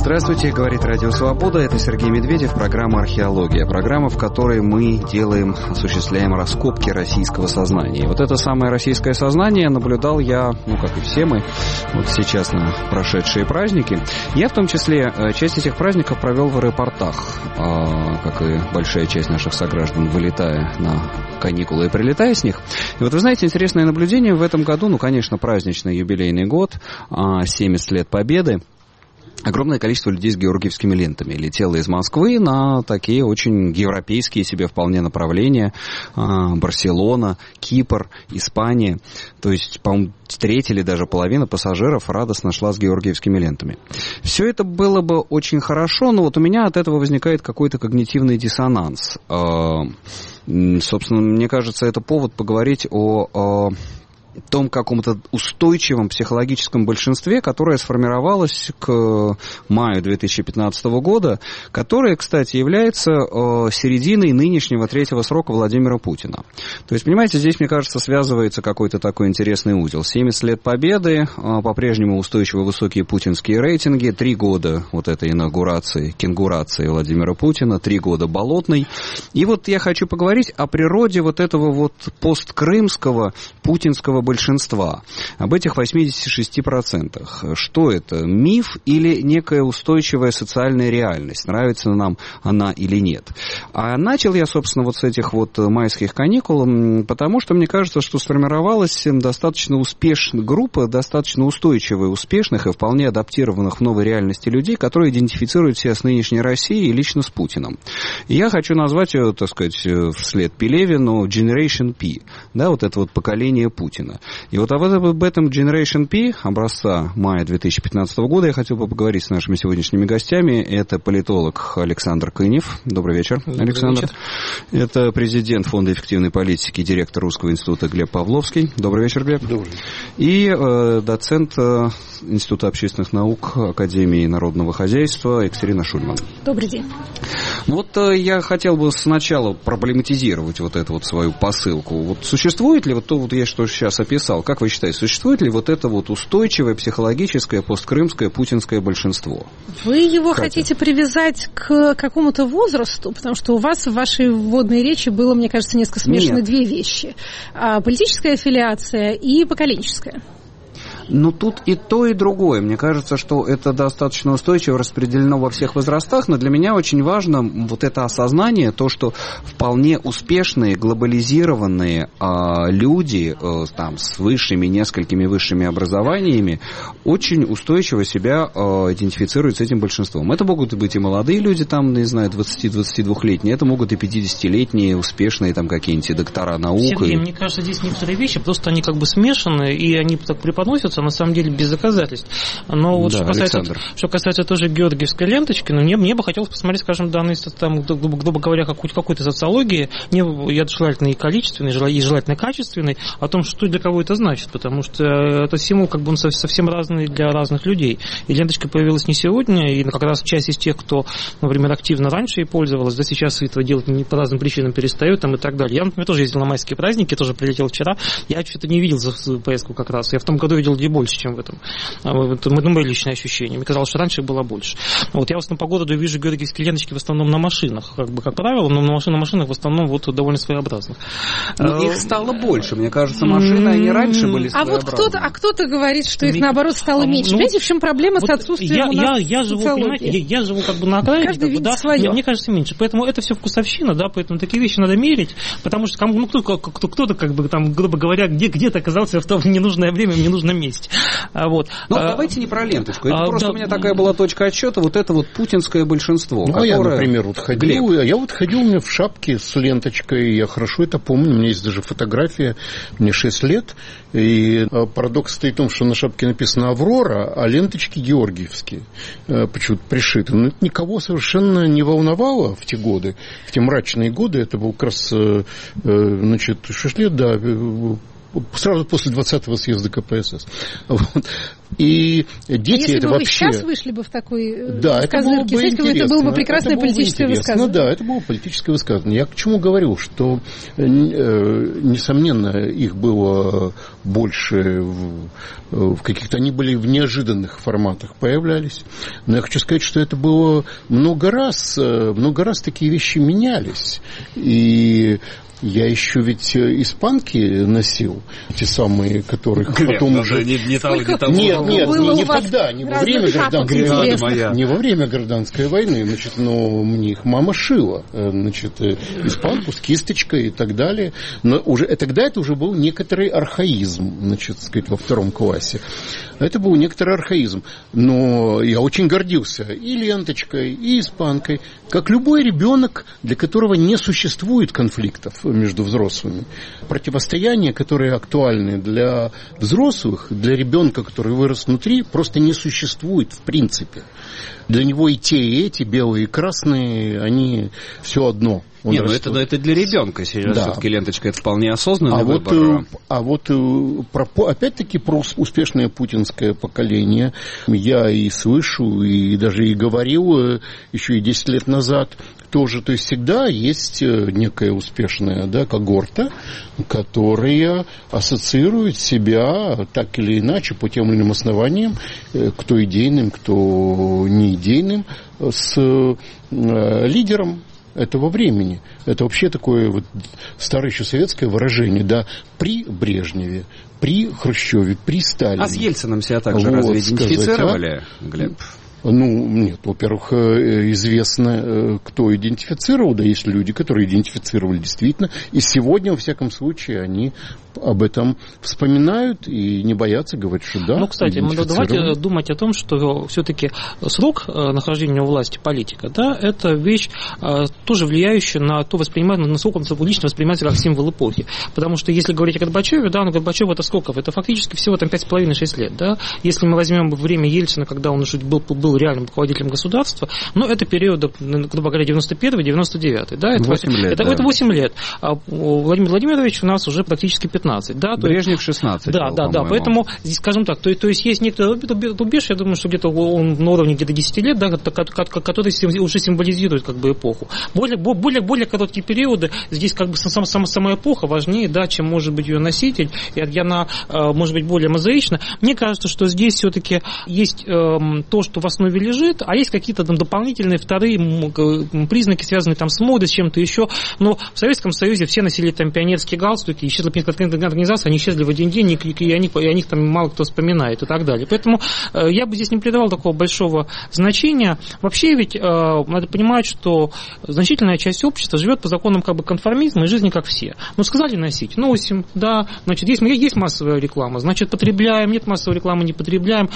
Здравствуйте, говорит Радио Свобода. Это Сергей Медведев, программа «Археология». Программа, в которой мы осуществляем раскопки российского сознания. И вот это самое российское сознание наблюдал я, как и все мы, вот сейчас на прошедшие праздники. Я в том числе часть этих праздников провел в аэропортах, как и большая часть наших сограждан, вылетая на каникулы и прилетая с них. И вот вы знаете, интересное наблюдение в этом году, конечно, праздничный юбилейный год, 70 лет Победы. Огромное количество людей с георгиевскими лентами летело из Москвы на такие очень европейские себе вполне направления. Барселона, Кипр, Испания. То есть, по-моему, треть или даже половина пассажиров радостно шла с георгиевскими лентами. Все это было бы очень хорошо, но вот у меня от этого возникает какой-то когнитивный диссонанс. Собственно, мне кажется, это повод поговорить о том каком-то устойчивом психологическом большинстве, которое сформировалось к маю 2015 года, которое, кстати, является серединой нынешнего третьего срока Владимира Путина. То есть, понимаете, здесь, мне кажется, связывается какой-то такой интересный узел. 70 лет Победы, по-прежнему устойчиво высокие путинские рейтинги, 3 года вот этой инаугурации, кенгурации Владимира Путина, 3 года Болотной. И вот я хочу поговорить о природе вот этого вот посткрымского путинского большинства, об этих 86%. Что это? Миф или некая устойчивая социальная реальность? Нравится нам она или нет? А начал я, собственно, вот с этих вот майских каникул, потому что мне кажется, что сформировалась достаточно успешная группа, достаточно устойчивая, успешных и вполне адаптированных в новой реальности людей, которые идентифицируют себя с нынешней Россией и лично с Путиным. И я хочу назвать ее, так сказать, вслед Пелевину Generation P, да, вот это вот поколение Путина. И вот об этом Generation P, образца мая 2015 года, я хотел бы поговорить с нашими сегодняшними гостями. Это политолог Александр Кынев. Добрый вечер, Александр. Добрый вечер. Это президент Фонда эффективной политики, директор Русского института Глеб Павловский. Добрый вечер, Глеб. Добрый вечер. И доцент Института общественных наук Академии народного хозяйства Екатерина Шульман. Добрый день. Вот я хотел бы сначала проблематизировать вот эту вот свою посылку. Вот существует ли вот то, вот я что сейчас описал, как вы считаете, существует ли вот это вот устойчивое психологическое посткрымское путинское большинство? Вы его хотите привязать к какому-то возрасту, потому что у вас в вашей вводной речи было, мне кажется, несколько смешаны две вещи. Политическая аффилиация и поколенческая. Но тут и то, и другое. Мне кажется, что это достаточно устойчиво распределено во всех возрастах, но для меня очень важно вот это осознание, то, что вполне успешные, глобализированные люди там, с высшими, несколькими высшими образованиями очень устойчиво себя идентифицируют с этим большинством. Это могут быть и молодые люди, там, не знаю, 20-22-летние, это могут и 50-летние, успешные там какие-нибудь доктора наук. Сергей, мне кажется, здесь некоторые вещи, просто они как бы смешаны, и они так преподносятся, на самом деле, без доказательств. Но вот да, что касается тоже георгиевской ленточки, мне бы хотелось посмотреть, скажем, данные, там, грубо говоря, какой-то социологии, я желательно и количественной, и желательно качественной, о том, что для кого это значит, потому что это символ как бы он совсем разный для разных людей. И ленточка появилась не сегодня, и как раз часть из тех, кто, например, активно раньше ей пользовалась, да сейчас этого делать по разным причинам перестают там, и так далее. Я, например, тоже ездил на майские праздники, тоже прилетел вчера, я что-то не видел за поездку как раз. Я в том году видел больше, чем в этом. Это мои личные ощущения. Мне казалось, что раньше их было больше. Вот я в основном по городу вижу георгиевские ленточки в основном на машинах, как правило, но на машинах в основном вот довольно своеобразных. Но их стало больше. Мне кажется, машины, они раньше были своеобразные. А кто-то говорит, что их, наоборот, стало меньше. Понимаете, в чем проблема с отсутствием я живу как бы на окраине. Каждый видит свое. Мне кажется, меньше. Поэтому это все вкусовщина, да, поэтому такие вещи надо мерить, потому что кто-то, как бы, там, грубо говоря, где-то оказался в то ненужное время, в ненужном месте. Вот. Ну, давайте не про ленточку. Это просто у меня такая была точка отсчета, вот это вот путинское большинство. Ну, которое... я, например, вот ходил, у меня в шапке с ленточкой, я хорошо это помню, у меня есть даже фотография, мне 6 лет, и парадокс стоит в том, что на шапке написано «Аврора», а ленточки георгиевские, почему-то пришиты. Но это никого совершенно не волновало в те годы, в те мрачные годы, это был как раз, 6 лет, да, сразу после 20-го съезда КПСС. Вот. И дети если это бы вы вообще... сейчас вышли бы в такой да, это было бы интересно. это было бы прекрасное политическое высказывание. Да, это было политическое высказывание. Я к чему говорю, что, несомненно, их было больше в каких-то... Они были в неожиданных форматах появлялись. Но я хочу сказать, что это было много раз такие вещи менялись. И... Я еще ведь испанки носил, те самые, которых потом уже... Не тогда, не во время гражданской войны. Не во время гражданской войны, значит, но мне их мама шила, значит, испанку с кисточкой и так далее. Но уже тогда это уже был некоторый архаизм, значит, сказать, во 2 классе. Это был некоторый архаизм. Но я очень гордился и ленточкой, и испанкой, как любой ребенок, для которого не существует конфликтов между взрослыми. Противостояния, которые актуальны для взрослых, для ребенка, который вырос внутри, просто не существует в принципе. Для него и те, и эти, белые и красные, они все одно. Не, ну это для ребенка сейчас все-таки ленточка, это вполне осознанный выбор. Опять-таки про успешное путинское поколение я и слышу, и даже и говорил еще и 10 лет назад тоже. То есть всегда есть некая успешная когорта, которая ассоциирует себя так или иначе по тем или иным основаниям, кто идейным, кто не идейным, с лидером этого времени. Это вообще такое вот старое еще советское выражение, да, при Брежневе, при Хрущеве, при Сталине. А с Ельциным себя также разве идентифицировали, Глеб? Ну, нет, во-первых, известно, кто идентифицировал, да, есть люди, которые идентифицировали действительно, и сегодня, во всяком случае, они об этом вспоминают и не боятся говорить, что да. Ну, кстати, давайте думать о том, что все-таки срок нахождения у власти политика, да, это вещь, тоже влияющая на то, насколько он публично воспринимается как символ эпохи. Потому что если говорить о Горбачеве, да, Горбачев это сколько? Это фактически всего там 5,5-6 лет, да. Если мы возьмем время Ельцина, когда он уже был реальным руководителем государства, но это период, грубо говоря, 91-99, да, это 8 лет. Это 8 лет. А Владимир Владимирович у нас уже практически 15, да. Брежнев 16. Да, поэтому, скажем так, то есть есть некоторый рубеж, я думаю, что где-то он на уровне где-то 10 лет, да, который уже символизирует как бы эпоху. Более короткие периоды, здесь как бы сама эпоха важнее, да, чем может быть ее носитель, и она может быть более мозаична. Мне кажется, что здесь все-таки есть то, что в основе лежит, а есть какие-то там дополнительные вторые признаки, связанные там с модой, с чем-то еще. Но в Советском Союзе все носили там пионерские галстуки, исчезла пионерская организация, они исчезли в один день, и о них там мало кто вспоминает и так далее. Поэтому я бы здесь не придавал такого большого значения. Вообще ведь надо понимать, что значительная часть общества живет по законам как бы конформизма и жизни как все. Ну, сказали носить, носим, да, значит, есть массовая реклама, значит, потребляем, нет массовой рекламы, не потребляем.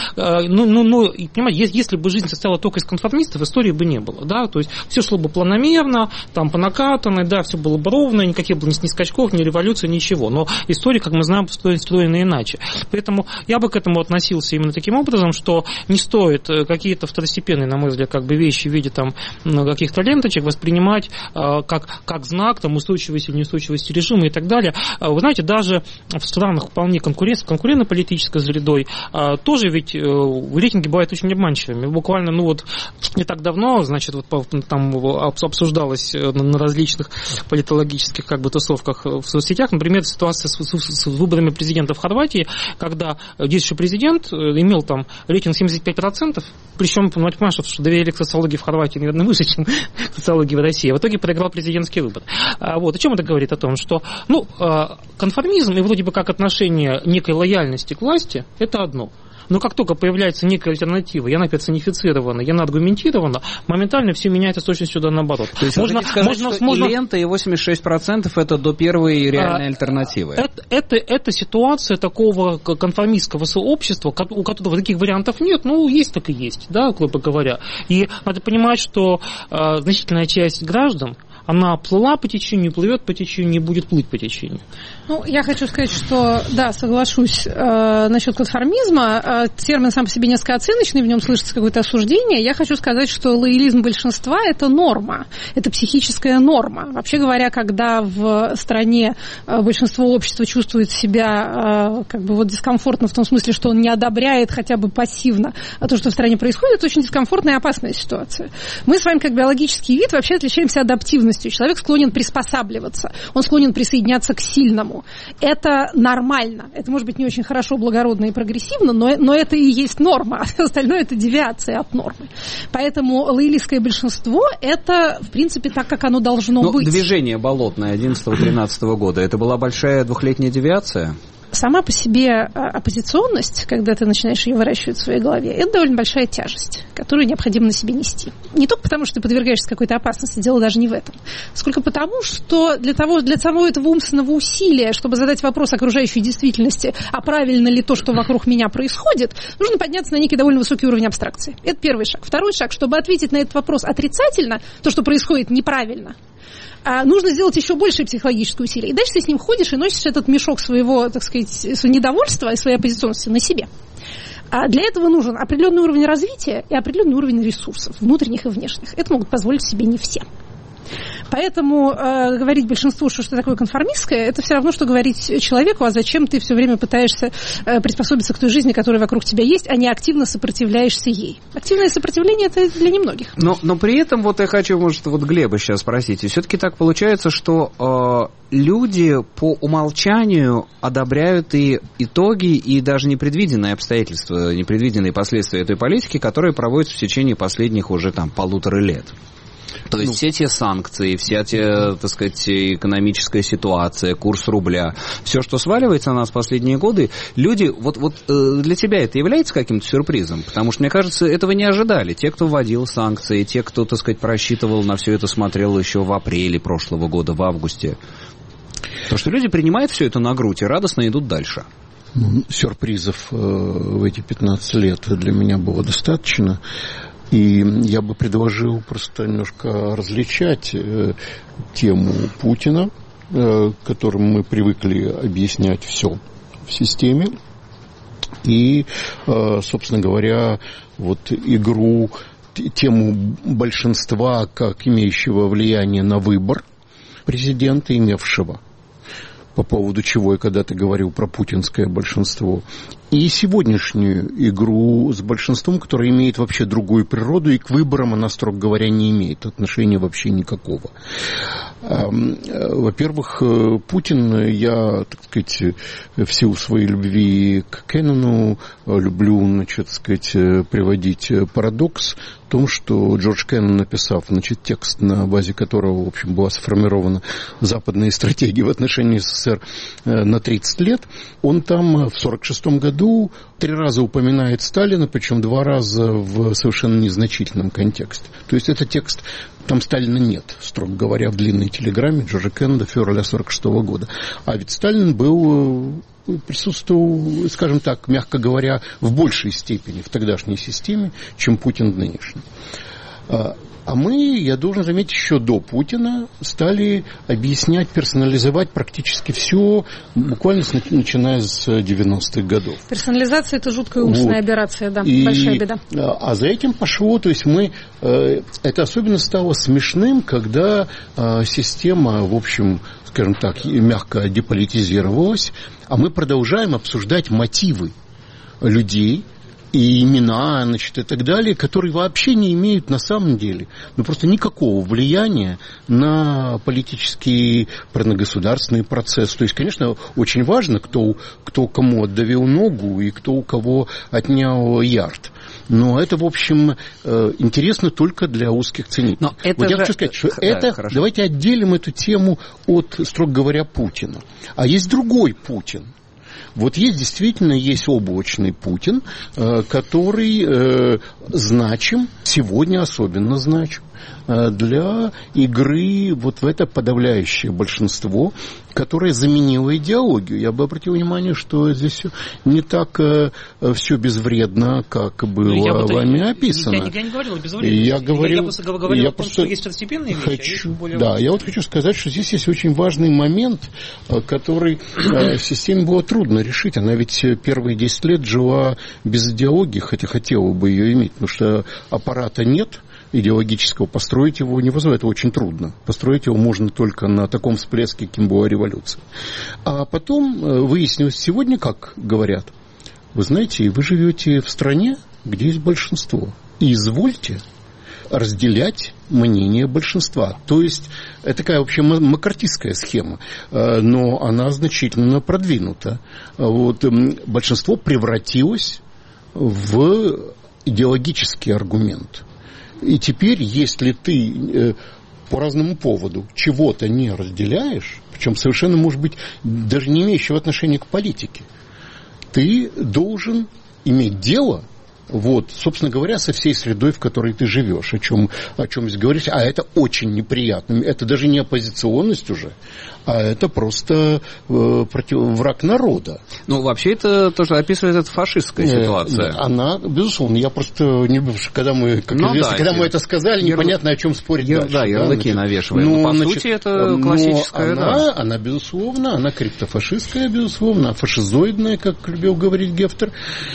Понимаете, если бы жизнь состояла только из конформистов, истории бы не было, да, то есть все шло бы планомерно, там по накатанной, да, все было бы ровно, никаких было ни скачков, ни революции, ничего, но история, как мы знаем, устроена иначе. Поэтому я бы к этому относился именно таким образом, что не стоит какие-то второстепенные, на мой взгляд, как бы вещи в виде там каких-то ленточек воспринимать как знак там устойчивости или неустойчивости режима и так далее. Вы знаете, даже в странах вполне конкурентно-политической средой тоже ведь рейтинги бывают очень обманчивыми. Буквально, не так давно, значит, там обсуждалось на различных политологических как бы тусовках в соцсетях, например, ситуация с выборами президента в Хорватии, когда действующий президент имел там рейтинг 75%, причем, понимаете, что доверие к социологии в Хорватии, наверное, выше, чем к социологии в России. В итоге проиграл президентский выбор. О чем это говорит? О том, что конформизм и вроде бы как отношение некой лояльности к власти – это одно. Но как только появляется некая альтернатива, и она персонифицирована, и она аргументирована, моментально все меняется с точностью да наоборот. То есть можно сказать, что и лента, и 86% это до первой реальной альтернативы. Это ситуация такого конформистского сообщества, у которого таких вариантов нет, есть так и есть, да, грубо говоря. И надо понимать, что значительная часть граждан, она плыла по течению, плывет по течению и будет плыть по течению. Ну, я хочу сказать, что, да, соглашусь насчет конформизма. Термин сам по себе несколько оценочный, в нем слышится какое-то осуждение. Я хочу сказать, что лоялизм большинства – это норма, это психическая норма. Вообще говоря, когда в стране большинство общества чувствует себя как бы вот дискомфортно в том смысле, что он не одобряет хотя бы пассивно то, что в стране происходит, это очень дискомфортная и опасная ситуация. Мы с вами, как биологический вид, вообще отличаемся адаптивностью. Человек склонен приспосабливаться, он склонен присоединяться к сильному. Это нормально. Это может быть не очень хорошо, благородно и прогрессивно, но это и есть норма. А остальное – это девиация от нормы. Поэтому лоялистское большинство – это, в принципе, так, как оно должно быть. Движение болотное 11-13 года – это была большая двухлетняя девиация? Сама по себе оппозиционность, когда ты начинаешь ее выращивать в своей голове, это довольно большая тяжесть, которую необходимо на себе нести. Не только потому, что ты подвергаешься какой-то опасности, дело даже не в этом, сколько потому, что для самого этого умственного усилия, чтобы задать вопрос окружающей действительности, а правильно ли то, что вокруг меня происходит, нужно подняться на некий довольно высокий уровень абстракции. Это первый шаг. Второй шаг, чтобы ответить на этот вопрос отрицательно, то, что происходит неправильно, нужно сделать еще большее психологическое усилие. И дальше ты с ним ходишь и носишь этот мешок своего, так сказать, своего недовольства и своей оппозиционности на себе. А для этого нужен определенный уровень развития и определенный уровень ресурсов, внутренних и внешних. Это могут позволить себе не все. Поэтому говорить большинству, что такое конформистское, это все равно, что говорить человеку, а зачем ты все время пытаешься приспособиться к той жизни, которая вокруг тебя есть, а не активно сопротивляешься ей. Активное сопротивление – это для немногих. Но при этом, вот я хочу, может, вот Глеба сейчас спросить, и все-таки так получается, что люди по умолчанию одобряют и итоги, и даже непредвиденные обстоятельства, непредвиденные последствия этой политики, которые проводятся в течение последних уже там 1,5 лет. То есть все те санкции, вся те, так сказать, экономическая ситуация, курс рубля, все, что сваливается на нас в последние годы, люди, вот для тебя это является каким-то сюрпризом? Потому что, мне кажется, этого не ожидали. Те, кто вводил санкции, те, кто, так сказать, просчитывал на все это, смотрел еще в апреле прошлого года, в августе. Потому что люди принимают все это на грудь и радостно идут дальше. Сюрпризов в эти 15 лет для меня было достаточно. И я бы предложил просто немножко различать тему Путина, которым мы привыкли объяснять все в системе, и, собственно говоря, вот тему большинства как имеющего влияние на выбор президента, имевшего, по поводу чего я когда-то говорил про путинское большинство, и сегодняшнюю игру с большинством, которое имеет вообще другую природу, и к выборам она, строго говоря, не имеет отношения вообще никакого. Во-первых, Путин, я, так сказать, в силу своей любви к Кеннону люблю, значит, сказать, приводить парадокс в том, что Джордж Кеннон, написав, значит, текст, на базе которого, в общем, была сформирована западная стратегия в отношении СССР на 30 лет, он там в 1946 году 3 раза упоминает Сталина, причем 2 раза в совершенно незначительном контексте. То есть это текст, там Сталина нет, строго говоря, в длинной телеграмме Джорджа Кеннона февраля 1946 года. А ведь Сталин присутствовал, скажем так, мягко говоря, в большей степени в тогдашней системе, чем Путин в нынешней. А мы, я должен заметить, еще до Путина стали объяснять, персонализовать практически все, буквально начиная с 90-х годов. Персонализация – это жуткая умственная операция, да, большая беда. А за этим пошло, то есть это особенно стало смешным, когда система, в общем, скажем так, мягко деполитизировалась, а мы продолжаем обсуждать мотивы людей, и имена, значит, и так далее, которые вообще не имеют на самом деле просто никакого влияния на политический государственный процесс. То есть, конечно, очень важно, кто кому отдавил ногу и кто у кого отнял ярд. Но это, в общем, интересно только для узких ценителей. Вот я хочу сказать, что давайте отделим эту тему от, строго говоря, Путина. А есть другой Путин. Вот действительно есть облачный Путин, который значим, сегодня особенно значим, для игры вот в это подавляющее большинство, которая заменила идеологию. Я бы обратил внимание, что здесь не так все безвредно, как было вами описано. Я не говорил о безвредности. Я говорил о том, что есть второстепенные вещи. Я вот хочу сказать, что здесь есть очень важный момент, который системе было трудно решить. Она ведь первые 10 лет жила без идеологии, хотя хотела бы ее иметь, потому что аппарата нет идеологического, построить его невозможно, это очень трудно. Построить его можно только на таком всплеске, каким была революция. А потом выяснилось сегодня, как говорят, вы знаете, вы живете в стране, где есть большинство, и извольте разделять мнение большинства. То есть, это такая вообще маккартистская схема, но она значительно продвинута. Вот, большинство превратилось в идеологический аргумент. И теперь, если ты по разному поводу чего-то не разделяешь, причем совершенно, может быть, даже не имеющего отношения к политике, ты должен иметь дело, вот, собственно говоря, со всей средой, в которой ты живешь, о чем здесь говорить. А это очень неприятно. Это даже не оппозиционность уже, а это просто враг народа. Ну, вообще, это тоже описывает эта фашистская ситуация. Она, безусловно, я просто не люблю, когда мы, как известно, когда мы это сказали, непонятно, о чем спорить дальше. Да, ярлыки навешиваем. Но, по сути, это классическая, она, безусловно, она криптофашистская, безусловно, фашизоидная, как любил говорить Гефтер.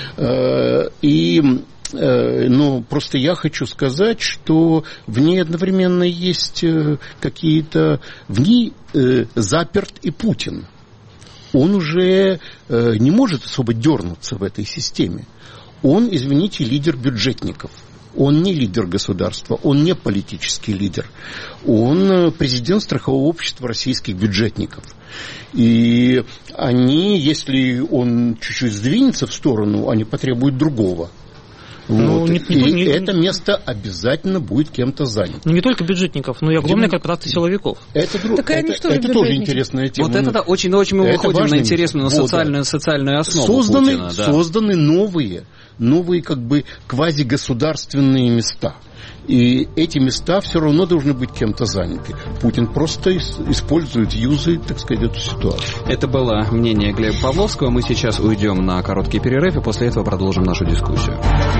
Но просто я хочу сказать, что в ней одновременно есть какие-то... В ней заперт и Путин. Он уже не может особо дернуться в этой системе. Он, извините, лидер бюджетников. Он не лидер государства, он не политический лидер. Он президент страхового общества российских бюджетников. И они, если он чуть-чуть сдвинется в сторону, они потребуют другого. Вот. Это место обязательно будет кем-то занято. Ну, не только бюджетников, но и огромное корпорация силовиков. Это тоже интересная тема. Вот это очень мы выходим на интересную социальную основу Созданы новые как бы квазигосударственные места. И эти места все равно должны быть кем-то заняты. Путин просто использует, так сказать, эту ситуацию. Это было мнение Глеба Павловского. Мы сейчас уйдем на короткий перерыв и после этого продолжим нашу дискуссию.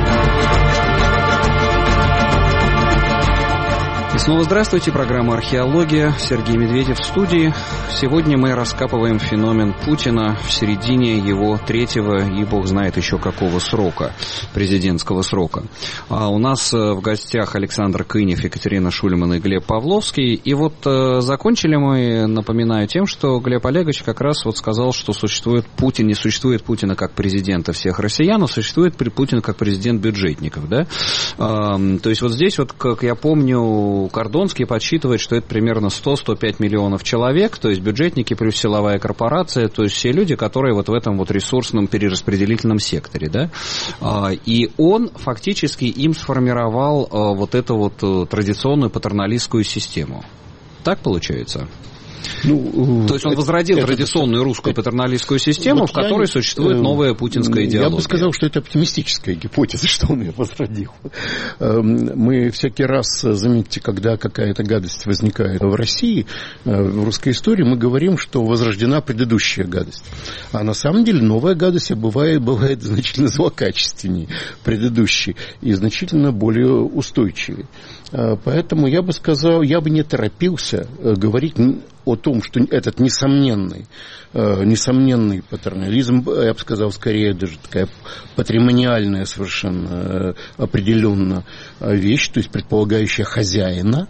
И снова здравствуйте, программа «Археология», Сергей Медведев в студии. Сегодня мы раскапываем феномен Путина в середине его третьего и бог знает еще какого срока, президентского срока. А у нас в гостях Александр Кынев, Екатерина Шульман и Глеб Павловский. И вот закончили мы, напоминаю, тем, что Глеб Олегович как раз вот сказал, что существует Путин, не существует Путина как президента всех россиян, а существует Путин как президент бюджетников, да? То есть вот здесь вот, как я помню, Кордонский подсчитывает, что это примерно 100-105 миллионов человек, то есть бюджетники плюс силовая корпорация, то есть все люди, которые вот в этом вот ресурсном перераспределительном секторе, да, и он фактически им сформировал вот эту вот традиционную патерналистскую систему. Так получается? То есть он возродил традиционную русскую патерналистскую систему, в которой существует новая путинская идеология. Я бы сказал, что это оптимистическая гипотеза, что он ее возродил. Мы всякий раз, заметьте, когда какая-то гадость возникает в России, в русской истории, мы говорим, что возрождена предыдущая гадость. А на самом деле новая гадость бывает значительно злокачественнее предыдущей и значительно более устойчивее. Поэтому я бы сказал, я бы не торопился говорить о том, что этот несомненный патернализм, я бы сказал, скорее даже такая патримониальная совершенно определенно вещь, то есть предполагающая хозяина,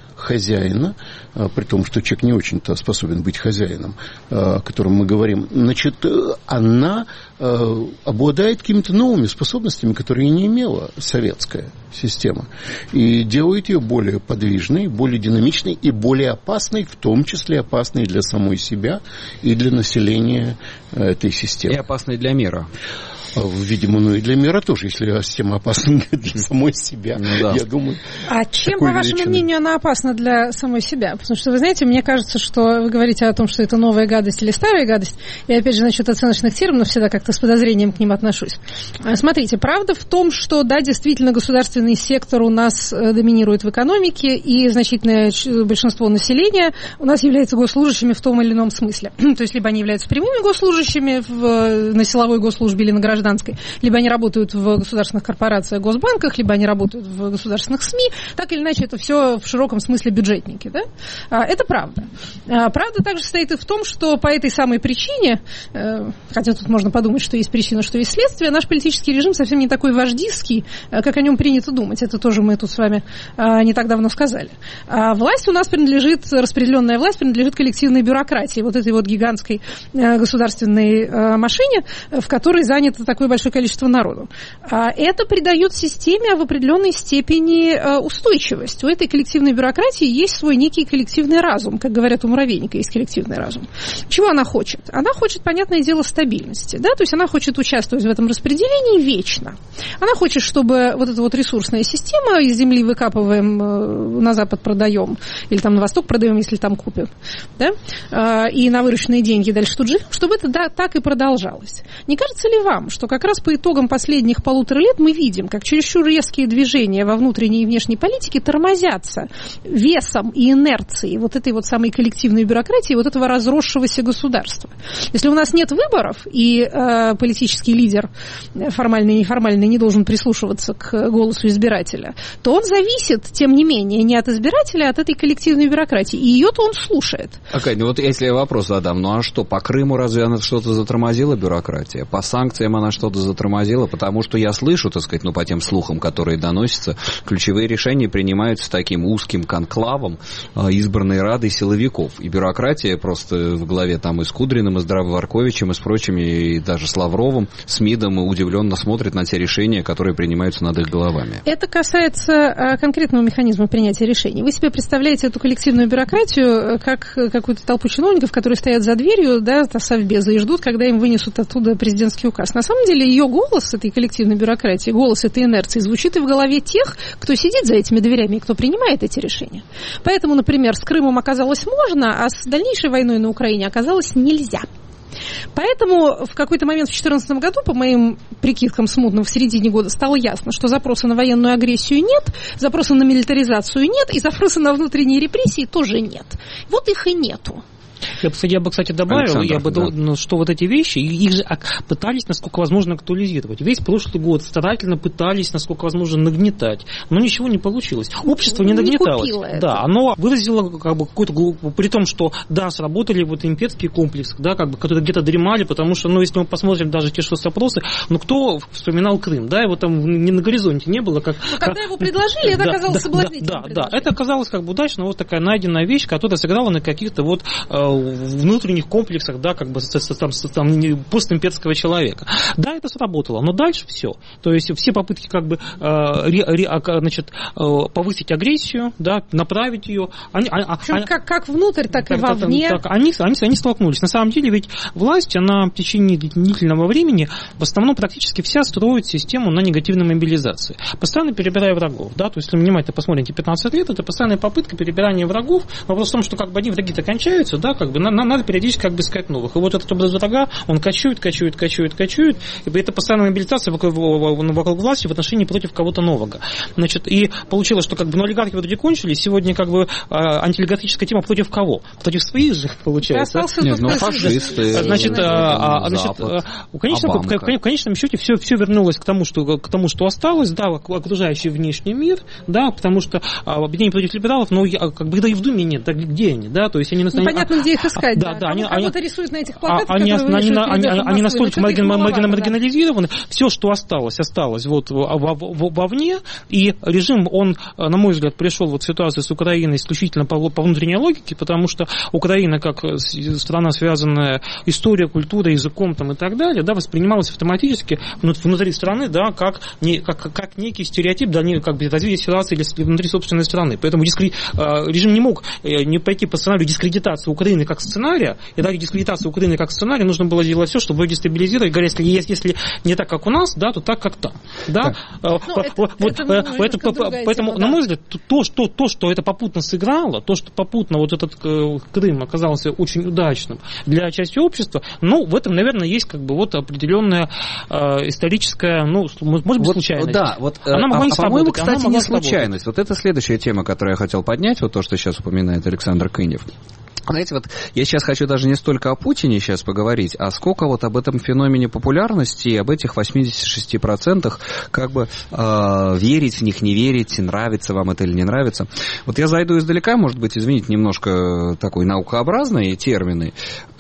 при том, что человек не очень-то способен быть хозяином, о котором мы говорим, значит, она обладает какими-то новыми способностями, которые не имела советская система, и делает ее более подвижной, более динамичной и более опасной, в том числе опасной для самой себя и для населения этой системы. И опасной для мира. Видимо, и для мира тоже, если система опасна для самой себя. Я думаю. А чем, по вашему мнению, она опасна для самой себя? Потому что, вы знаете, мне кажется, что вы говорите о том, что это новая гадость или старая гадость. И, опять же, насчет оценочных терминов всегда как-то с подозрением к ним отношусь. Смотрите, правда в том, что, да, действительно, государственный сектор у нас доминирует в экономике, и значительное большинство населения у нас является госслужащими в том или ином смысле. То есть, либо они являются прямыми госслужащими на силовой госслужбе или на гражданской, либо они работают в государственных корпорациях, госбанках, либо они работают в государственных СМИ. Так или иначе, это все в широком смысле бюджетники, да? Это правда. Правда также состоит и в том, что по этой самой причине, хотя тут можно подумать, что есть причина, что есть следствие, наш политический режим совсем не такой вождистский, как о нем принято думать. Это тоже мы тут с вами не так давно сказали. Власть у нас распределенная власть принадлежит коллективной бюрократии, вот этой вот гигантской государственной машине, в которой занято такое большое количество народу. Это придает системе в определенной степени устойчивость. У этой коллективной бюрократии есть свой некий коллективный разум. Как говорят, у муравейника есть коллективный разум. Чего она хочет? Она хочет, понятное дело, стабильности. Да? То есть она хочет участвовать в этом распределении вечно. Она хочет, чтобы вот эта вот ресурсная система, из земли выкапываем, на запад продаем, или там на восток продаем, если там купим, да? И на вырученные деньги дальше тут живем, чтобы это так и продолжалось. Не кажется ли вам, что как раз по итогам последних 1,5 лет мы видим, как чересчур резкие движения во внутренней и внешней политике тормозятся весом и инерцией вот этой вот самой коллективной бюрократии, вот этого разросшегося государства? Если у нас нет выборов, и политический лидер, формальный и неформальный, не должен прислушиваться к голосу избирателя, то он зависит, тем не менее, не от избирателя, а от этой коллективной бюрократии. И ее-то он слушает. Ну вот если я вопрос задам, ну а что, по Крыму разве она что-то затормозила, бюрократия? По санкциям она что-то затормозила? Потому что я слышу, так сказать, по тем слухам, которые доносятся, ключевые решения принимаются таким узким конклавом избранной Радой силовиков. И бюрократия просто в главе там и с Кудриным, и с Здравоворковичем, и с прочими, и даже с Лавровым, с МИДом удивленно смотрит на те решения, которые принимаются над их головами. Это касается конкретного механизма принятия решений. Вы себе представляете эту коллективную бюрократию как какую-то толпу чиновников, которые стоят за дверью, да, совбеза, и ждут, когда им вынесут оттуда президентский указ. На самом деле ее голос этой коллективной бюрократии, голос этой инерции звучит и в голове тех, кто сидит за этими дверями и кто принимает эти решения. Поэтому, например, с Крымом оказалось можно, а с дальнейшей войной на Украине оказалось нельзя. Поэтому в какой-то момент в 2014 году, по моим прикидкам смутным, в середине года стало ясно, что запроса на военную агрессию нет, запроса на милитаризацию нет, и запроса на внутренние репрессии тоже нет. Вот их и нету. Я бы, кстати, добавил, что вот эти вещи, их же пытались, насколько возможно, актуализировать. Весь прошлый год старательно пытались, насколько возможно, нагнетать. Но ничего не получилось. Общество не нагнеталось. Да, оно выразило какой-то, при том, что, да, сработали вот имперские комплексы, да, которые где-то дремали, потому что, если мы посмотрим даже те соцопросы, кто вспоминал Крым, да, его там не на горизонте не было. Когда его предложили, это оказалось соблазнительным. Да, это оказалось удачно, вот такая найденная вещь, которая сыграла на каких-то внутренних комплексах, да, постимперского человека. Да, это сработало, но дальше все. То есть все попытки повысить агрессию, да, направить ее, как внутрь, так и вовне. Они столкнулись. На самом деле, ведь власть, она в течение длительного времени в основном практически вся строит систему на негативной мобилизации. Постоянно перебирая врагов. Да, то есть, если внимательно посмотрите 15 лет, это постоянная попытка перебирания врагов. Вопрос в том, что одни враги-то кончаются, да, надо периодически искать новых. И вот этот образ врага, он кочует. И это постоянная мобилизация вокруг власти в отношении против кого-то нового. И получилось, что олигархи вроде кончились, сегодня антиолигархическая тема против кого? Против своих же, получается. Фашисты. В конечном счете все вернулось к тому, что осталось, да, окружающий внешний мир, да, потому что объединение против либералов, но их и в Думе нет, да, где они, да, то есть они... Непонятно, где их искать. Да, они кого-то рисуют на этих плакатах, они настолько маргинализированы. Все, что осталось вот вовне, и режим, он, на мой взгляд, пришел в ситуацию с Украиной исключительно по внутренней логике, потому что Украина, как страна, связанная историей, культурой, языком и так далее, да, воспринималась автоматически внутри страны, да, как некий стереотип, да, развития ситуации внутри собственной страны. Поэтому режим не мог не пойти по сценарию дискредитации Украины Украины как сценария, и ради дискредитации Украины как сценария нужно было делать все, чтобы ее дестабилизировать, говоря, если не так, как у нас, да, то так, как там. Да? Поэтому, на мой взгляд, то, что это попутно сыграло, то, что попутно вот этот Крым оказался очень удачным для части общества, ну, в этом, наверное, есть как бы вот определенная историческая, ну, может быть, вот, случайность. Да, вот, по-моему, кстати, не случайность. Вот это следующая тема, которую я хотел поднять, вот то, что сейчас упоминает Александр Кынев. Знаете, вот я сейчас хочу даже не столько о Путине сейчас поговорить, а сколько вот об этом феномене популярности, об этих 86%, как бы верить в них, не верить, нравится вам это или не нравится. Вот я зайду издалека, может быть, извините, немножко такой наукообразные термины.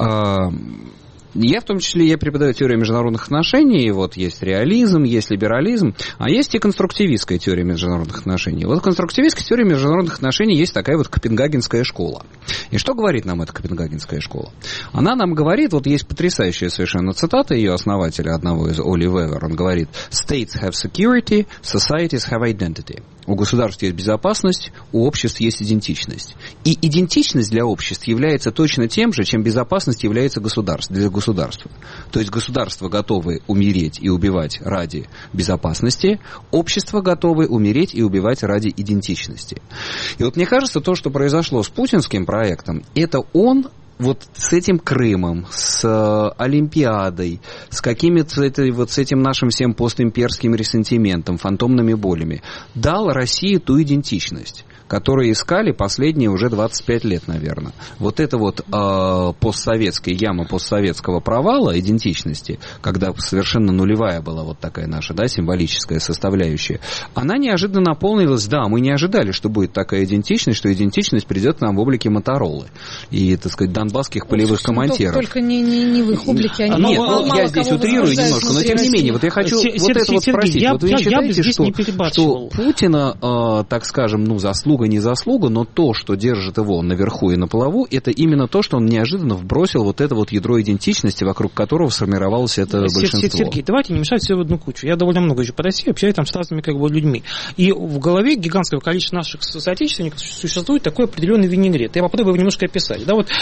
Я в том числе преподаю теорию международных отношений, вот есть реализм, есть либерализм, а есть и конструктивистская теория международных отношений. Вот в конструктивистской теории международных отношений есть такая вот Копенгагенская школа. И что говорит нам эта Копенгагенская школа? Она нам говорит, вот есть потрясающая совершенно цитата ее основателя, одного из Оли Вевер, он говорит: «States have security, societies have identity». У государств есть безопасность, у обществ есть идентичность. И идентичность для обществ является точно тем же, чем безопасность является для государства. То есть государства готовы умереть и убивать ради безопасности, общества готовы умереть и убивать ради идентичности. И вот мне кажется, то, что произошло с путинским проектом, это он вот с этим Крымом, с Олимпиадой, с какими-то вот с этим нашим всем постимперским ресентиментом, фантомными болями, дал России ту идентичность, которую искали последние уже 25 лет, наверное. Вот это вот постсоветская яма постсоветского провала идентичности, когда совершенно нулевая была вот такая наша, да, символическая составляющая, она неожиданно наполнилась. Да, мы не ожидали, что будет такая идентичность, что идентичность придет к нам в облике Моторолы и, так сказать, донбасских полевых командиров. Только не в их облике. Они нет, я здесь утрирую немножко, но тем не менее, вот я хочу вот это вот спросить. Вот вы считаете, что Путина, так скажем, ну, заслуга, не заслуга, но то, что держит его наверху и на плаву, это именно то, что он неожиданно вбросил вот это вот ядро идентичности, вокруг которого сформировалось это большинство. Сергей, давайте не мешать все в одну кучу. Я довольно много еще по России общаюсь там с разными как бы людьми. И в голове гигантского количества наших соотечественников существует такой определенный винегрет. Я попробую его немножко описать. Да, вот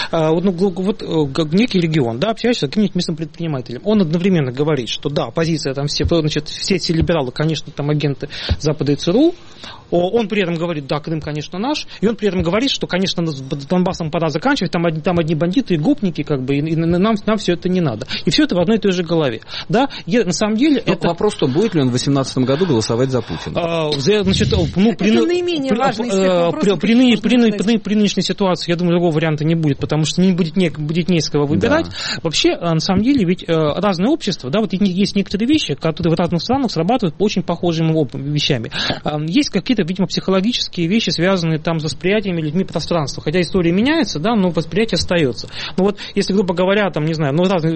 некий регион, да, общаешься с каким-нибудь местным предпринимателем. Он одновременно говорит, что да, оппозиция, там все эти либералы, конечно, там агенты Запада и ЦРУ. Он при этом говорит, да, Крым, конечно, наш. И он при этом говорит, что, конечно, с Донбассом пора заканчивать, там одни бандиты и гопники, как бы, и нам все это не надо. И все это в одной и той же голове. Да, на самом деле... это... Вопрос, что будет ли он в 2018 году голосовать за Путина? Значит, это наименее важный из всех вопросов. При нынешней ситуации, я думаю, другого варианта не будет, потому что не будет не с кого выбирать. Да. Вообще, на самом деле, ведь разные общества, да, вот есть некоторые вещи, которые в разных странах срабатывают по очень похожими вещами. Есть какие-то, видимо, психологические вещи, связанные там с восприятиями людьми пространства. Хотя история меняется, да, но восприятие остается. Ну вот, если, грубо говоря, там, не знаю,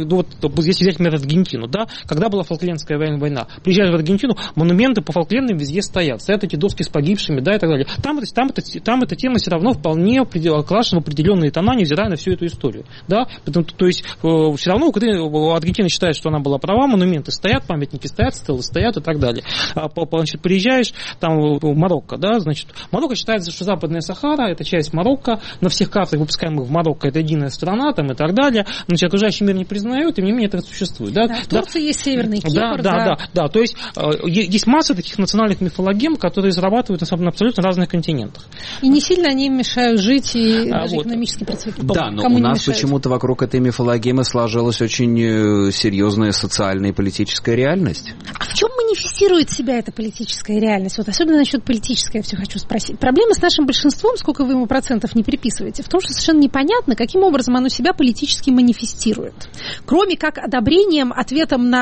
если взять, например, Аргентину, да, когда была Фолклендская война, приезжаешь в Аргентину, монументы по Фолклендам везде стоят эти доски с погибшими, да, и так далее. Там эта тема все равно вполне окрашена в определенные тона, невзирая на всю эту историю, да, то есть все равно Аргентина считает, что она была права, монументы стоят, памятники стоят, стелы стоят и так далее. Значит, приезжаешь там в Марокко, да, значит, Марокко считается, что Западная Сахара – это часть Марокко, на всех картах, выпускаемых в Марокко, это единая страна, там, и так далее, значит, окружающий мир не признает, тем не менее это существует. Да, в Турции есть Северный Кипр. Да, то есть есть масса таких национальных мифологем, которые зарабатывают на абсолютно разных континентах. И не сильно они им мешают жить и даже экономически процветать. Да, но у нас почему-то вокруг этой мифологемы сложилась очень серьезная социальная и политическая реальность. А в чем манифестирует себя эта политическая реальность? Вот особенно насчет политической я все хочу спросить. Проблема с нашим большинством, сколько вы ему процентов не приписываете, в том, что совершенно непонятно, каким образом оно себя политически манифестирует. Кроме как одобрением, ответом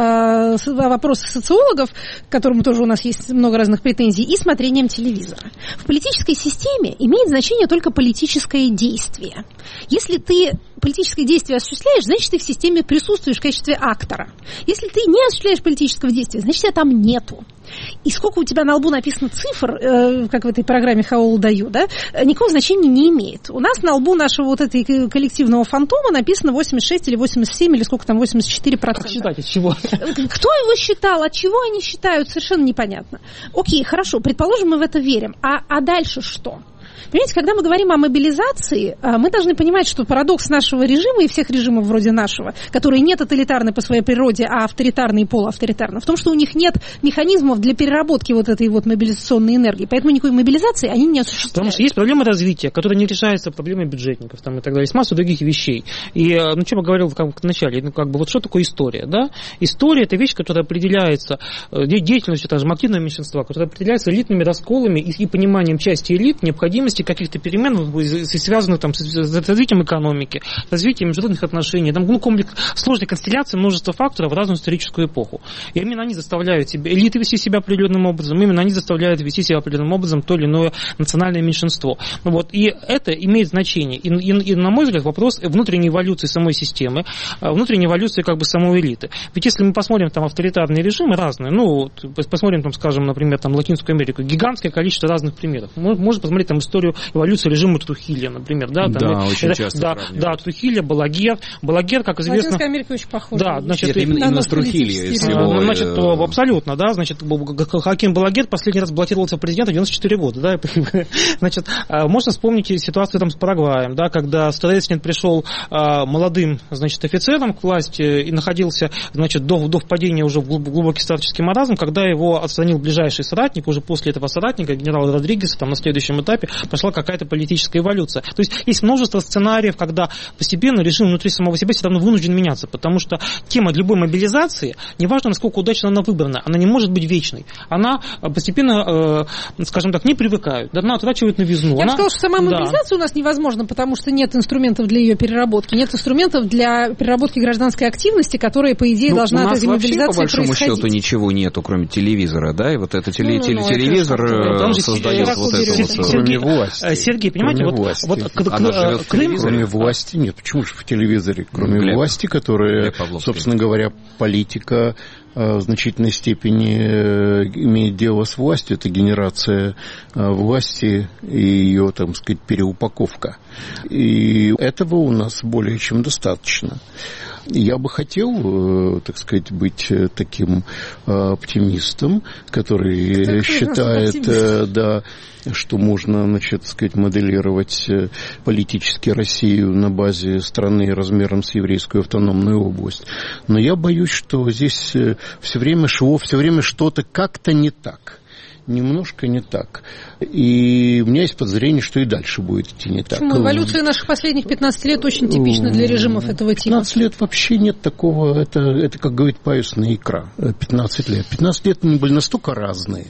на вопросы социологов, к которым тоже у нас есть много разных претензий, и смотрением телевизора. В политической системе имеет значение только политическое действие. Если ты политическое действие осуществляешь, значит, ты в системе присутствуешь в качестве актора. Если ты не осуществляешь политического действия, значит, тебя там нету. И сколько у тебя на лбу написано цифр, как в этой программе «Хаол даю», да, никакого значения не имеет. У нас на лбу нашего вот этой коллективного фантома написано 86 или 87, или сколько там, 84%. Как считать, от чего? Кто его считал, от чего они считают, совершенно непонятно. Окей, хорошо, предположим, мы в это верим. А дальше что? Понимаете, когда мы говорим о мобилизации, мы должны понимать, что парадокс нашего режима и всех режимов вроде нашего, которые не тоталитарны по своей природе, а авторитарны и полуавторитарны, в том, что у них нет механизмов для переработки вот этой вот мобилизационной энергии. Поэтому никакой мобилизации они не осуществляют. Потому что есть проблема развития, которая не решается проблемой бюджетников там, и так далее. Есть масса других вещей. И, что я говорил в начале, вот что такое история, да? История – это вещь, которая определяется деятельностью, скажем, активного меньшинства, которая определяется элитными расколами и пониманием части элит, необходимости каких-то перемен, связанных там, с развитием экономики, развитием международных отношений, там, комплекс сложной констелляции множества факторов в разную историческую эпоху. И именно они заставляют себя, элиты вести себя определенным образом, именно они заставляют вести себя определенным образом то или иное национальное меньшинство. И это имеет значение. И, на мой взгляд, вопрос внутренней эволюции самой системы, внутренней эволюции самой элиты. Ведь если мы посмотрим там авторитарные режимы разные, посмотрим, там, скажем, например, там, Латинскую Америку, гигантское количество разных примеров. Можно посмотреть там историю эволюции режима Трухилья, например. Да, очень часто. Да, Трухилья, Балагер, как известно... Латинская Америка очень похожа. Да, значит, именно с Трухилья. Значит, абсолютно, да, значит, Хаким Балагер последний раз баллотировался в президента в 94 года, да, значит, можно вспомнить ситуацию там с Парагваем, да, когда Стрельцин пришел молодым, значит, офицером к власти и находился, значит, до впадения уже в глубокий старческий маразм, когда его отстранил ближайший соратник, уже после этого соратника, генерал Родригеса, там на следующем этапе пошла какая-то политическая эволюция. То есть есть множество сценариев, когда постепенно режим внутри самого себя все равно вынужден меняться, потому что тема любой мобилизации, неважно, насколько удачно она выбрана, она не может быть вечной. Она постепенно, скажем так, не привыкает, она утрачивает новизну. Я бы сказала, что сама мобилизация у нас невозможна, потому что нет инструментов для ее переработки, нет инструментов для переработки гражданской активности, которая, по идее, должна от этой мобилизации происходить. У нас вообще, по большому счету, ничего нету, кроме телевизора, да, и вот это телевизор создает вот это вот... Кроме власти. Сергей, понимаете, кроме власти нет. Почему же в телевизоре? Кроме власти, которая, собственно говоря, политика в значительной степени имеет дело с властью, это генерация власти и ее, так сказать, переупаковка. И этого у нас более чем достаточно. Я бы хотел, так сказать, быть таким оптимистом, который считает, что можно, значит, сказать, моделировать политически Россию на базе страны размером с еврейскую автономную область. Но я боюсь, что здесь все время что-то как-то не так. Немножко не так. И у меня есть подозрение, что и дальше будет идти не так. Почему? Эволюция наших последних 15 лет очень типична для режимов этого типа. 15 лет вообще нет такого, это как говорит паюсная икра, 15 лет. 15 лет они были настолько разные,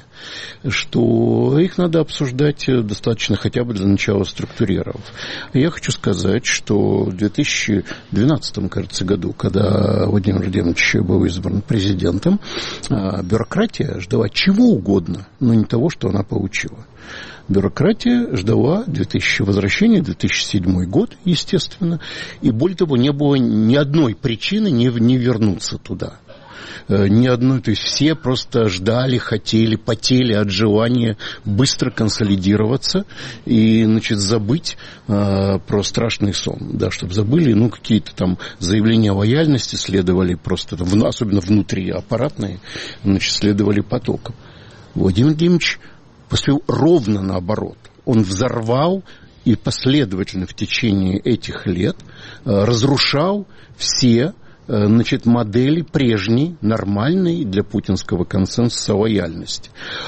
что их надо обсуждать достаточно хотя бы для начала структурировав. Я хочу сказать, что в 2012, кажется, году, когда Владимир Владимирович был избран президентом, бюрократия ждала чего угодно, но не того, что она получила. Бюрократия ждала возвращения в 2007 год, естественно, и более того, не было ни одной причины не вернуться туда. Ни одной, то есть все просто ждали, хотели, потели от желания быстро консолидироваться и, значит, забыть про страшный сон, да, чтобы забыли, какие-то там заявления о лояльности следовали просто, особенно внутри аппаратные, значит, следовали потоком. Владимир Владимирович поступил ровно наоборот. Он взорвал и последовательно в течение этих лет разрушал все, значит, модели прежней, нормальной для путинского консенсуса лояльности.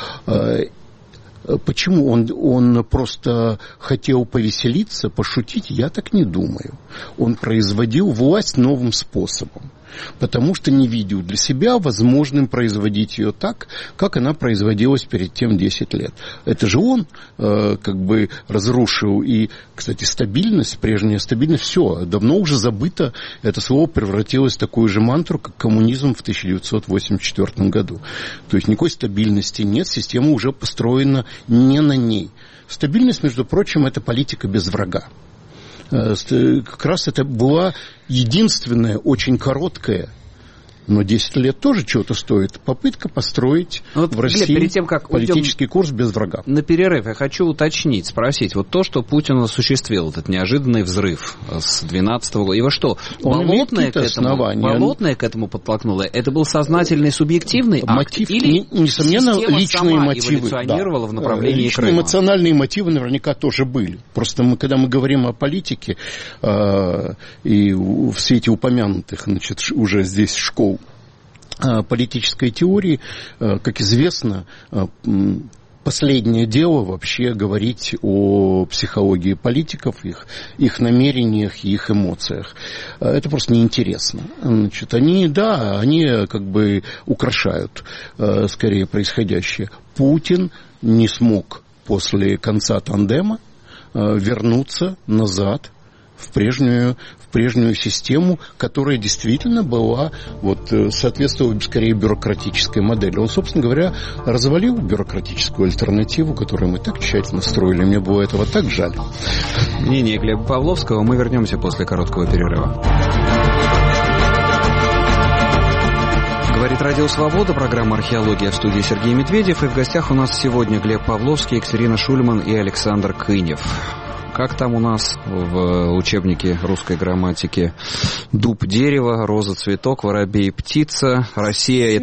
Почему он просто хотел повеселиться, пошутить? Я так не думаю. Он производил власть новым способом, потому что не видел для себя возможным производить ее так, как она производилась перед тем 10 лет. Это же он разрушил и, кстати, стабильность, прежняя стабильность, все, давно уже забыто, это слово превратилось в такую же мантру, как коммунизм в 1984 году. То есть никакой стабильности нет, система уже построена не на ней. Стабильность, между прочим, это политика без врага. Как раз это была единственная, очень короткая Но 10 лет тоже чего-то стоит. Попытка построить в России перед тем, как политический курс без врага. На перерыв я хочу уточнить, спросить. Вот то, что Путин осуществил, этот неожиданный взрыв с 12-го года. Его что, болотное к этому подтолкнуло? Это был сознательный, субъективный мотив, акт? Или несомненно, личные мотивы. Эволюционировала в направлении личные Крыма? Эмоциональные мотивы наверняка тоже были. Просто когда мы говорим о политике и в свете упомянутых, уже здесь школ политической теории, как известно, последнее дело вообще говорить о психологии политиков, их намерениях и их эмоциях. Это просто неинтересно. Они как бы украшают скорее происходящее. Путин не смог после конца тандема вернуться назад в прежнюю систему, которая действительно была, соответствовала скорее бюрократической модели. Он, собственно говоря, развалил бюрократическую альтернативу, которую мы так тщательно строили. Мне было этого так жаль. Мнение Глеба Павловского. Мы вернемся после короткого перерыва. Говорит Радио Свобода, программа «Археология», в студии Сергей Медведев. И в гостях у нас сегодня Глеб Павловский, Екатерина Шульман и Александр Кынев. Как там у нас в учебнике русской грамматики? Дуб, дерево, роза, цветок, воробей, птица. Россия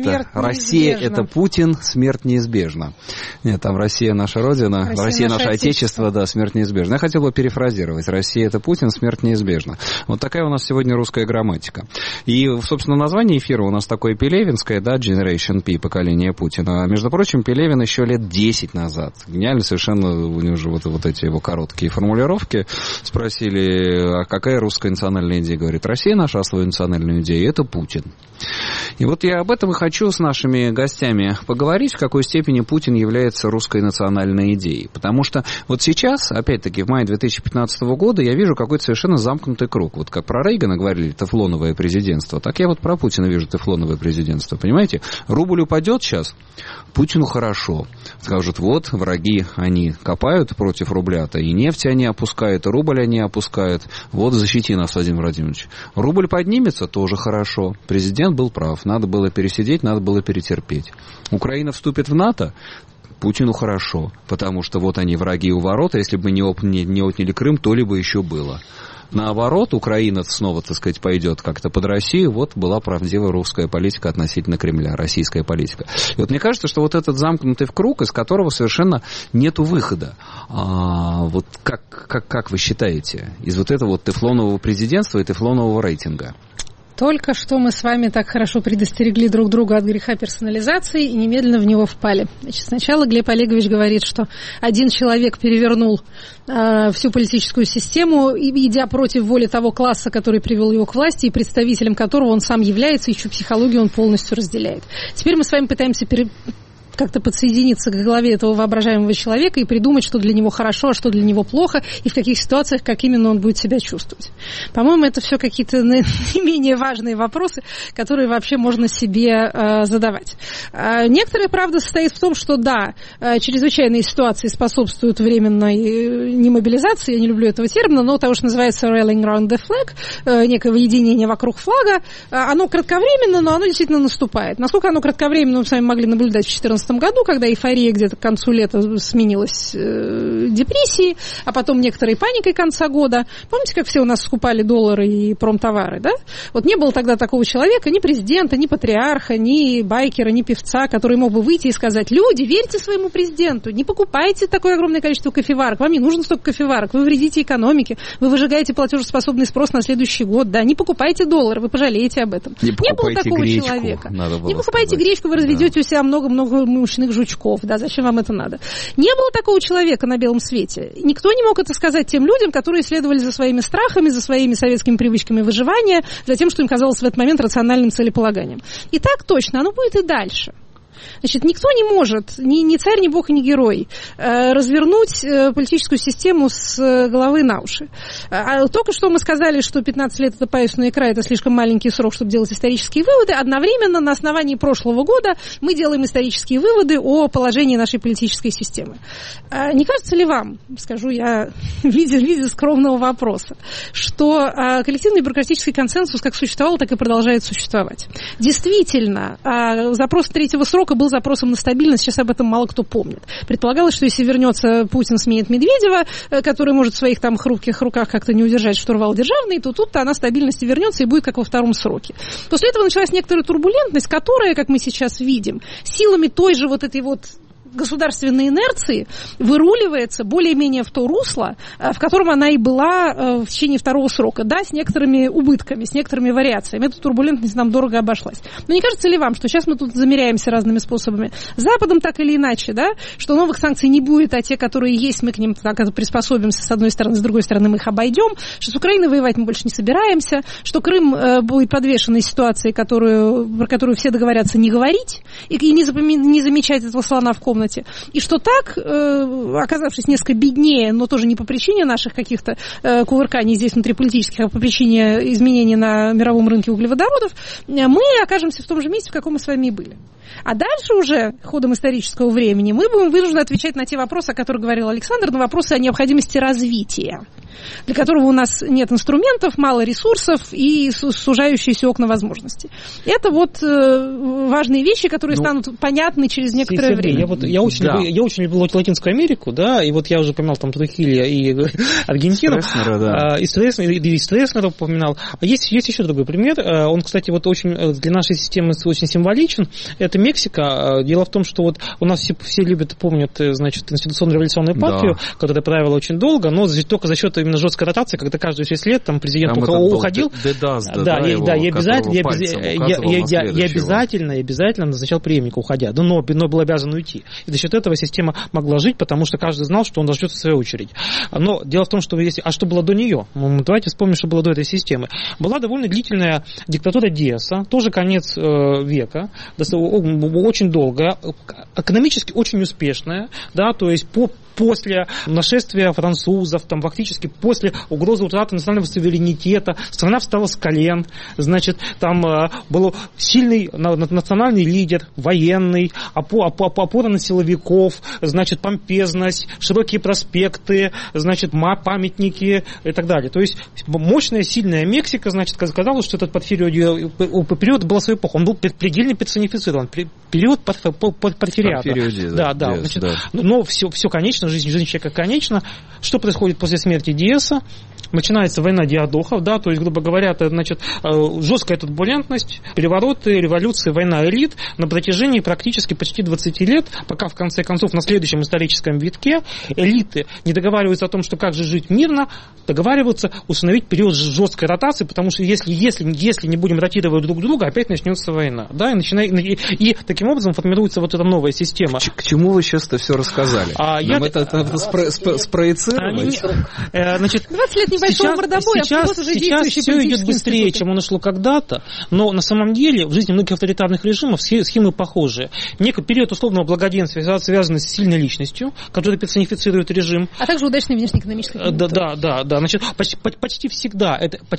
это Путин, смерть неизбежна. Нет, там Россия наша Родина, Россия наше Отечество, да, смерть неизбежна. Я хотел бы перефразировать. Россия это Путин, смерть неизбежна. Вот такая у нас сегодня русская грамматика. И, собственно, название эфира у нас такое пелевинское, да, Generation P, поколение Путина. Между прочим, Пелевин еще лет 10 назад. Гениально совершенно у него же вот эти его короткие формулировки. Спросили, а какая русская национальная идея? Говорит, Россия наша свою национальную идею, это Путин. И вот я об этом и хочу с нашими гостями поговорить, в какой степени Путин является русской национальной идеей. Потому что вот сейчас, опять-таки, в мае 2015 года я вижу какой-то совершенно замкнутый круг. Вот как про Рейгана говорили, тефлоновое президентство, так я вот про Путина вижу тефлоновое президентство. Понимаете? Рубль упадет сейчас, Путину хорошо. Скажут, вот, враги, они копают против рубля-то, и нефть они опускают, и рубль они опускают. Вот, защити нас, Владимир Владимирович. Рубль поднимется, тоже хорошо. Президент был прав. Надо было пересидеть, надо было перетерпеть. Украина вступит в НАТО, Путину хорошо. Потому что вот они, враги у ворот, а если бы не отняли Крым, то ли бы еще было. Наоборот, Украина снова, так сказать, пойдет как-то под Россию. Вот была правдивая русская политика относительно Кремля, российская политика. И вот мне кажется, что вот этот замкнутый круг, из которого совершенно нету выхода. Вот как вы считаете, из вот этого вот тефлонового президентства и тефлонового рейтинга? Только что мы с вами так хорошо предостерегли друг друга от греха персонализации и немедленно в него впали. Значит, сначала Глеб Олегович говорит, что один человек перевернул всю политическую систему, идя против воли того класса, который привел его к власти, и представителем которого он сам является, и чью психологию он полностью разделяет. Теперь мы с вами пытаемся как-то подсоединиться к голове этого воображаемого человека и придумать, что для него хорошо, а что для него плохо, и в каких ситуациях, как именно он будет себя чувствовать. По-моему, это все какие-то наименее важные вопросы, которые вообще можно себе задавать. Некоторая правда состоит в том, что да, чрезвычайные ситуации способствуют временной немобилизации, я не люблю этого термина, но того, что называется rallying around the flag, некое единение вокруг флага, оно кратковременно, но оно действительно наступает. Насколько оно кратковременно, мы с вами могли наблюдать в 2014 году, когда эйфория где-то к концу лета сменилась депрессией, а потом некоторой паникой конца года. Помните, как все у нас скупали доллары и промтовары, да? Вот не было тогда такого человека, ни президента, ни патриарха, ни байкера, ни певца, который мог бы выйти и сказать: люди, верьте своему президенту, не покупайте такое огромное количество кофеварок, вам не нужно столько кофеварок, вы вредите экономике, вы выжигаете платежеспособный спрос на следующий год, да, не покупайте доллары, вы пожалеете об этом. Не было такого гречку, человека. Не покупайте гречку, вы разведете у себя много-много мышиных жучков, да, зачем вам это надо? Не было такого человека на белом свете. Никто не мог это сказать тем людям, которые следовали за своими страхами, за своими советскими привычками выживания, за тем, что им казалось в этот момент рациональным целеполаганием. И так точно, оно будет и дальше. Значит, никто не может, ни царь, ни бог, ни герой, развернуть политическую систему с головы на уши. Только что мы сказали, что 15 лет это паюсная икра, это слишком маленький срок, чтобы делать исторические выводы. Одновременно на основании прошлого года мы делаем исторические выводы о положении нашей политической системы. Не кажется ли вам, скажу я в виде скромного вопроса, что коллективный бюрократический консенсус как существовал, так и продолжает существовать? Действительно, запрос третьего срока был запросом на стабильность, сейчас об этом мало кто помнит. Предполагалось, что если вернется Путин, сменит Медведева, который может в своих там хрупких руках как-то не удержать штурвал державный, то тут-то она стабильности вернется и будет как во втором сроке. После этого началась некоторая турбулентность, которая, как мы сейчас видим, силами той же вот этой вот государственной инерции выруливается более-менее в то русло, в котором она и была в течение второго срока. Да, с некоторыми убытками, с некоторыми вариациями. Эта турбулентность нам дорого обошлась. Но не кажется ли вам, что сейчас мы тут замеряемся разными способами? Западом так или иначе, да, что новых санкций не будет, а те, которые есть, мы к ним так приспособимся с одной стороны, с другой стороны мы их обойдем, что с Украиной воевать мы больше не собираемся, что Крым будет подвешенной ситуацией, про которую все договорятся не говорить и не замечать этого слона в комнате. И что так, оказавшись несколько беднее, но тоже не по причине наших каких-то кувырканий здесь внутриполитических, а по причине изменений на мировом рынке углеводородов, мы окажемся в том же месте, в каком мы с вами и были. А дальше уже, ходом исторического времени, мы будем вынуждены отвечать на те вопросы, о которых говорил Александр, на вопросы о необходимости развития, для которого у нас нет инструментов, мало ресурсов и сужающиеся окна возможностей. Это вот важные вещи, которые станут понятны через некоторое время. Я очень люблю Латинскую Америку, да, и вот я уже упоминал там Трухилья и Аргентину. Стресснера, да. И Стресснера упоминал. Есть еще другой пример. Он, кстати, вот очень для нашей системы очень символичен. Это Мексика. Дело в том, что вот у нас все любят, помнят, значит, институционно-революционную партию, которая правила очень долго, но только за счет именно жесткой ротации, когда каждые 6 лет там президент только уходил. Обязательно назначал преемника, уходя. Но был обязан уйти. И за счет этого система могла жить, потому что каждый знал, что он дождется в свою очередь. Но дело в том, что что было до нее? Давайте вспомним, что было до этой системы. Была довольно длительная диктатура Диаса, тоже конец века, очень долгая, экономически очень успешная, да, то есть после нашествия французов, там, фактически после угрозы утраты национального суверенитета, страна встала с колен, значит, там был сильный национальный лидер, военный, опора на силовиков, значит, помпезность, широкие проспекты, значит, памятники и так далее. То есть мощная, сильная Мексика, значит, казалось, что этот период была своя эпоха. Он был предельно персонифицирован. Период порфириата. Да. Значит, но все конечно, жизнь человека конечна. Что происходит после смерти Диаса? Начинается война диадохов, да, то есть, грубо говоря, это, значит, жесткая турбулентность, перевороты, революции, война элит на протяжении практически почти 20 лет, пока в конце концов на следующем историческом витке элиты не договариваются о том, что как же жить мирно, договариваются установить период жесткой ротации, потому что если не будем ротировать друг друга, опять начнется война, да, и таким образом формируется вот эта новая система. К чему вы сейчас это все рассказали? Нам это спроецировать? Значит, 20 лет небольшого мордобоя, сейчас все идет быстрее, чем оно шло когда-то, но на самом деле в жизни многих авторитарных режимов схемы похожие. Некий период условного благоденствия связан с сильной личностью, которая персонифицирует режим. А также удачной внешнеэкономической конъюнктурой. Да. Значит, почти всегда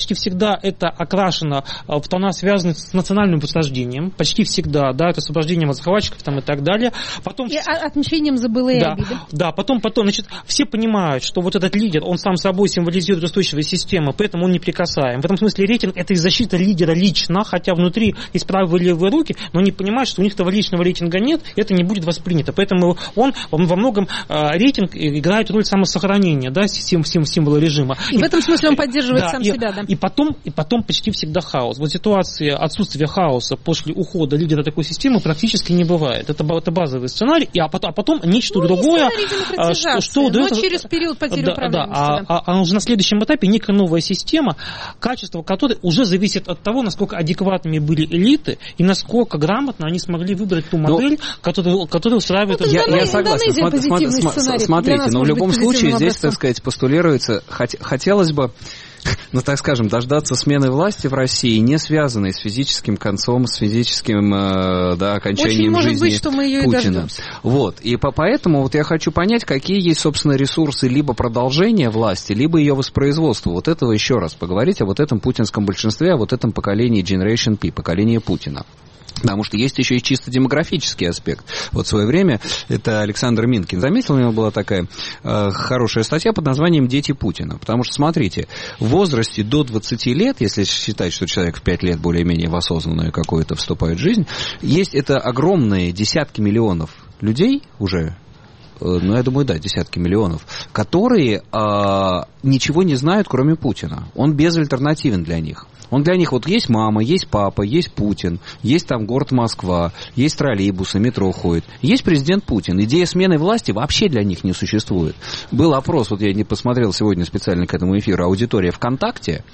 это окрашено в тона, связанные с национальным восхождением. Почти всегда, да, это освобождением от захватчиков там, и так далее. Потом, и отмщением за былые обиды. Да, потом, значит, все понимают, что вот этот лидер, он сам собой символизирует устойчивую систему, поэтому он неприкасаем. В этом смысле рейтинг – это и защита лидера лично, хотя внутри есть правые и левые руки, но они понимают, что у них этого личного рейтинга нет, и это не будет воспринято. Поэтому он во многом рейтинг играет роль самосохранения, да, символа режима. И в этом смысле он поддерживает сам себя, да. И потом почти всегда хаос. Вот ситуации отсутствия хаоса после ухода лидера такой системы практически не бывает. Это базовый сценарий, а потом нечто другое. Но через период потери управляемости. А уже на следующем этапе некая новая система, качество которой уже зависит от того, насколько адекватными были элиты и насколько грамотно они смогли выбрать ту модель, которая устраивает... Я согласен. Смотрите, но в любом случае здесь, так сказать, постулируется, хотелось бы ну, так скажем, дождаться смены власти в России, не связанной с физическим концом, с физическим окончанием очень жизни может быть, что мы ее Путина. И дождемся. Вот. И поэтому вот я хочу понять, какие есть, собственно, ресурсы либо продолжения власти, либо ее воспроизводства. Вот этого еще раз поговорить, о вот этом путинском большинстве, о вот этом поколении Generation P, поколении Путина. Потому что есть еще и чисто демографический аспект. Вот в свое время это Александр Минкин заметил, у него была такая хорошая статья под названием «Дети Путина». Потому что, смотрите, в возрасте до 20 лет, если считать, что человек в 5 лет более-менее в осознанную какую-то вступает в жизнь, есть это огромные десятки миллионов людей уже, ну, я думаю, да, десятки миллионов, которые ничего не знают, кроме Путина. Он безальтернативен для них. Он для них, вот есть мама, есть папа, есть Путин, есть там город Москва, есть троллейбусы, метро ходит. Есть президент Путин. Идея смены власти вообще для них не существует. Был опрос, вот я не посмотрел сегодня специально к этому эфиру, аудитория ВКонтакте,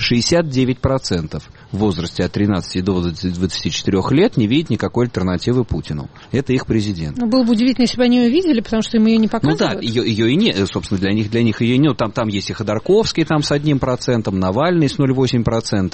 69% в возрасте от 13 до 24 лет не видит никакой альтернативы Путину. Это их президент. Ну, было бы удивительно, если бы они ее видели, потому что им ее не показывают. Ну да, ее и нет, собственно, для них ее нет. Там есть и Ходорковский там с 1%, Навальный с 0,8%.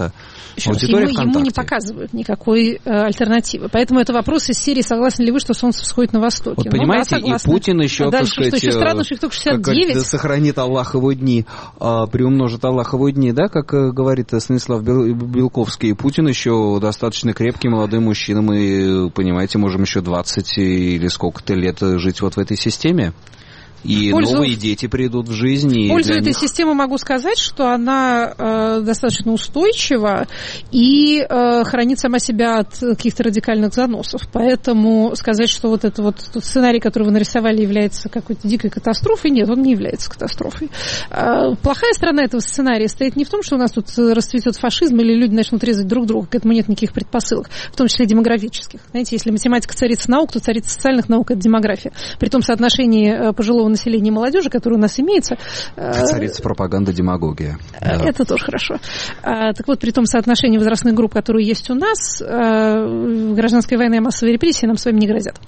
Ему не показывают никакой альтернативы. Поэтому это вопрос из серии «Согласны ли вы, что солнце всходит на востоке?» Вот понимаете, да, и Путин еще, так сказать, что еще странно, что их только 69. Да сохранит Аллах его дни, приумножит Аллах его дни, да, как говорит Станислав Белковский. Путин еще достаточно крепкий молодой мужчина. Мы, понимаете, можем еще 20 или сколько-то лет жить вот в этой системе. И новые дети придут в жизнь. В пользу этой системы могу сказать, что она достаточно устойчива и хранит сама себя от каких-то радикальных заносов. Поэтому сказать, что вот этот вот сценарий, который вы нарисовали, является какой-то дикой катастрофой, нет, он не является катастрофой. Плохая сторона этого сценария стоит не в том, что у нас тут расцветет фашизм или люди начнут резать друг друга. К этому нет никаких предпосылок, в том числе демографических. Знаете, если математика царица наук, то царица социальных наук – это демография. При том соотношении пожилого населения и молодежи, которое у нас имеется. Царица пропаганда, демагогия. Это тоже хорошо. Так вот, при том соотношении возрастных групп, которые есть у нас, гражданская война и массовые репрессии нам с вами не грозят.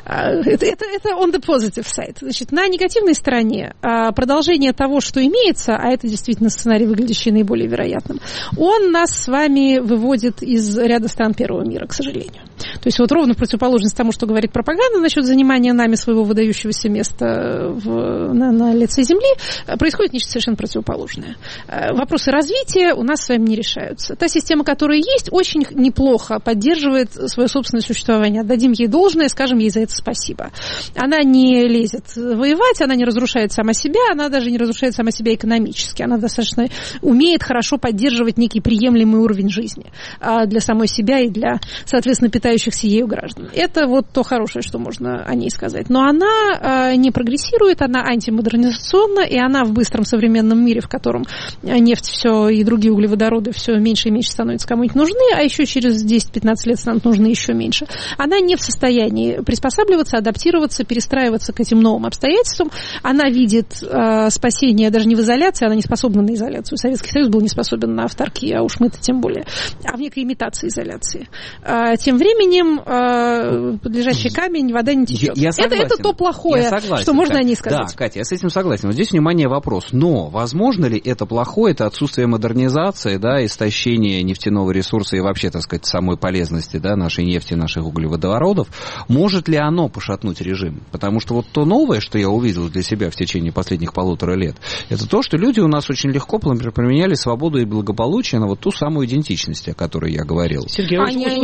Это on the positive side. Значит, на негативной стороне продолжение того, что имеется, а это действительно сценарий, выглядящий наиболее вероятным, он нас с вами выводит из ряда стран первого мира, к сожалению. То есть вот ровно в противоположность тому, что говорит пропаганда насчет занимания нами своего выдающегося места на лице Земли, происходит нечто совершенно противоположное. Вопросы развития у нас с вами не решаются. Та система, которая есть, очень неплохо поддерживает свое собственное существование. Отдадим ей должное, скажем ей за это спасибо. Она не лезет воевать, она не разрушает сама себя, она даже не разрушает сама себя экономически. Она достаточно умеет хорошо поддерживать некий приемлемый уровень жизни для самой себя и для, соответственно, питающихся ею граждан. Это вот то хорошее, что можно о ней сказать. Но она не прогрессирует, она антимодернизационна, и она в быстром современном мире, в котором нефть все и другие углеводороды все меньше и меньше становятся кому-нибудь нужны, а еще через 10-15 лет станут нужны еще меньше. Она не в состоянии приспосабливаться, адаптироваться, перестраиваться к этим новым обстоятельствам. Она видит спасение даже не в изоляции, она не способна на изоляцию. Советский Союз был не способен на авторки, а уж мы-то тем более, а в некой имитации изоляции. Тем временем под лежачий камень вода не течет. Это то плохое, что можно о ней сказать. Да, Катя, я с этим согласен. Вот здесь, внимание, вопрос. Но возможно ли это плохое, это отсутствие модернизации, да, истощение нефтяного ресурса и вообще, так сказать, самой полезности, да, нашей нефти, наших углеводородов, может ли оно пошатнуть режим? Потому что вот то новое, что я увидел для себя в течение последних 1,5 лет, это то, что люди у нас очень легко променяли свободу и благополучие на вот ту самую идентичность, о которой я говорил. Сергей,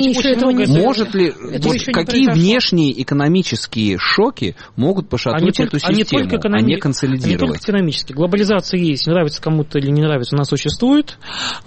может ли, какие внешние экономические шоки могут пошатнуть эту систему, а не консолидировать? Не только экономически. Глобализация есть, нравится кому-то или не нравится, она существует.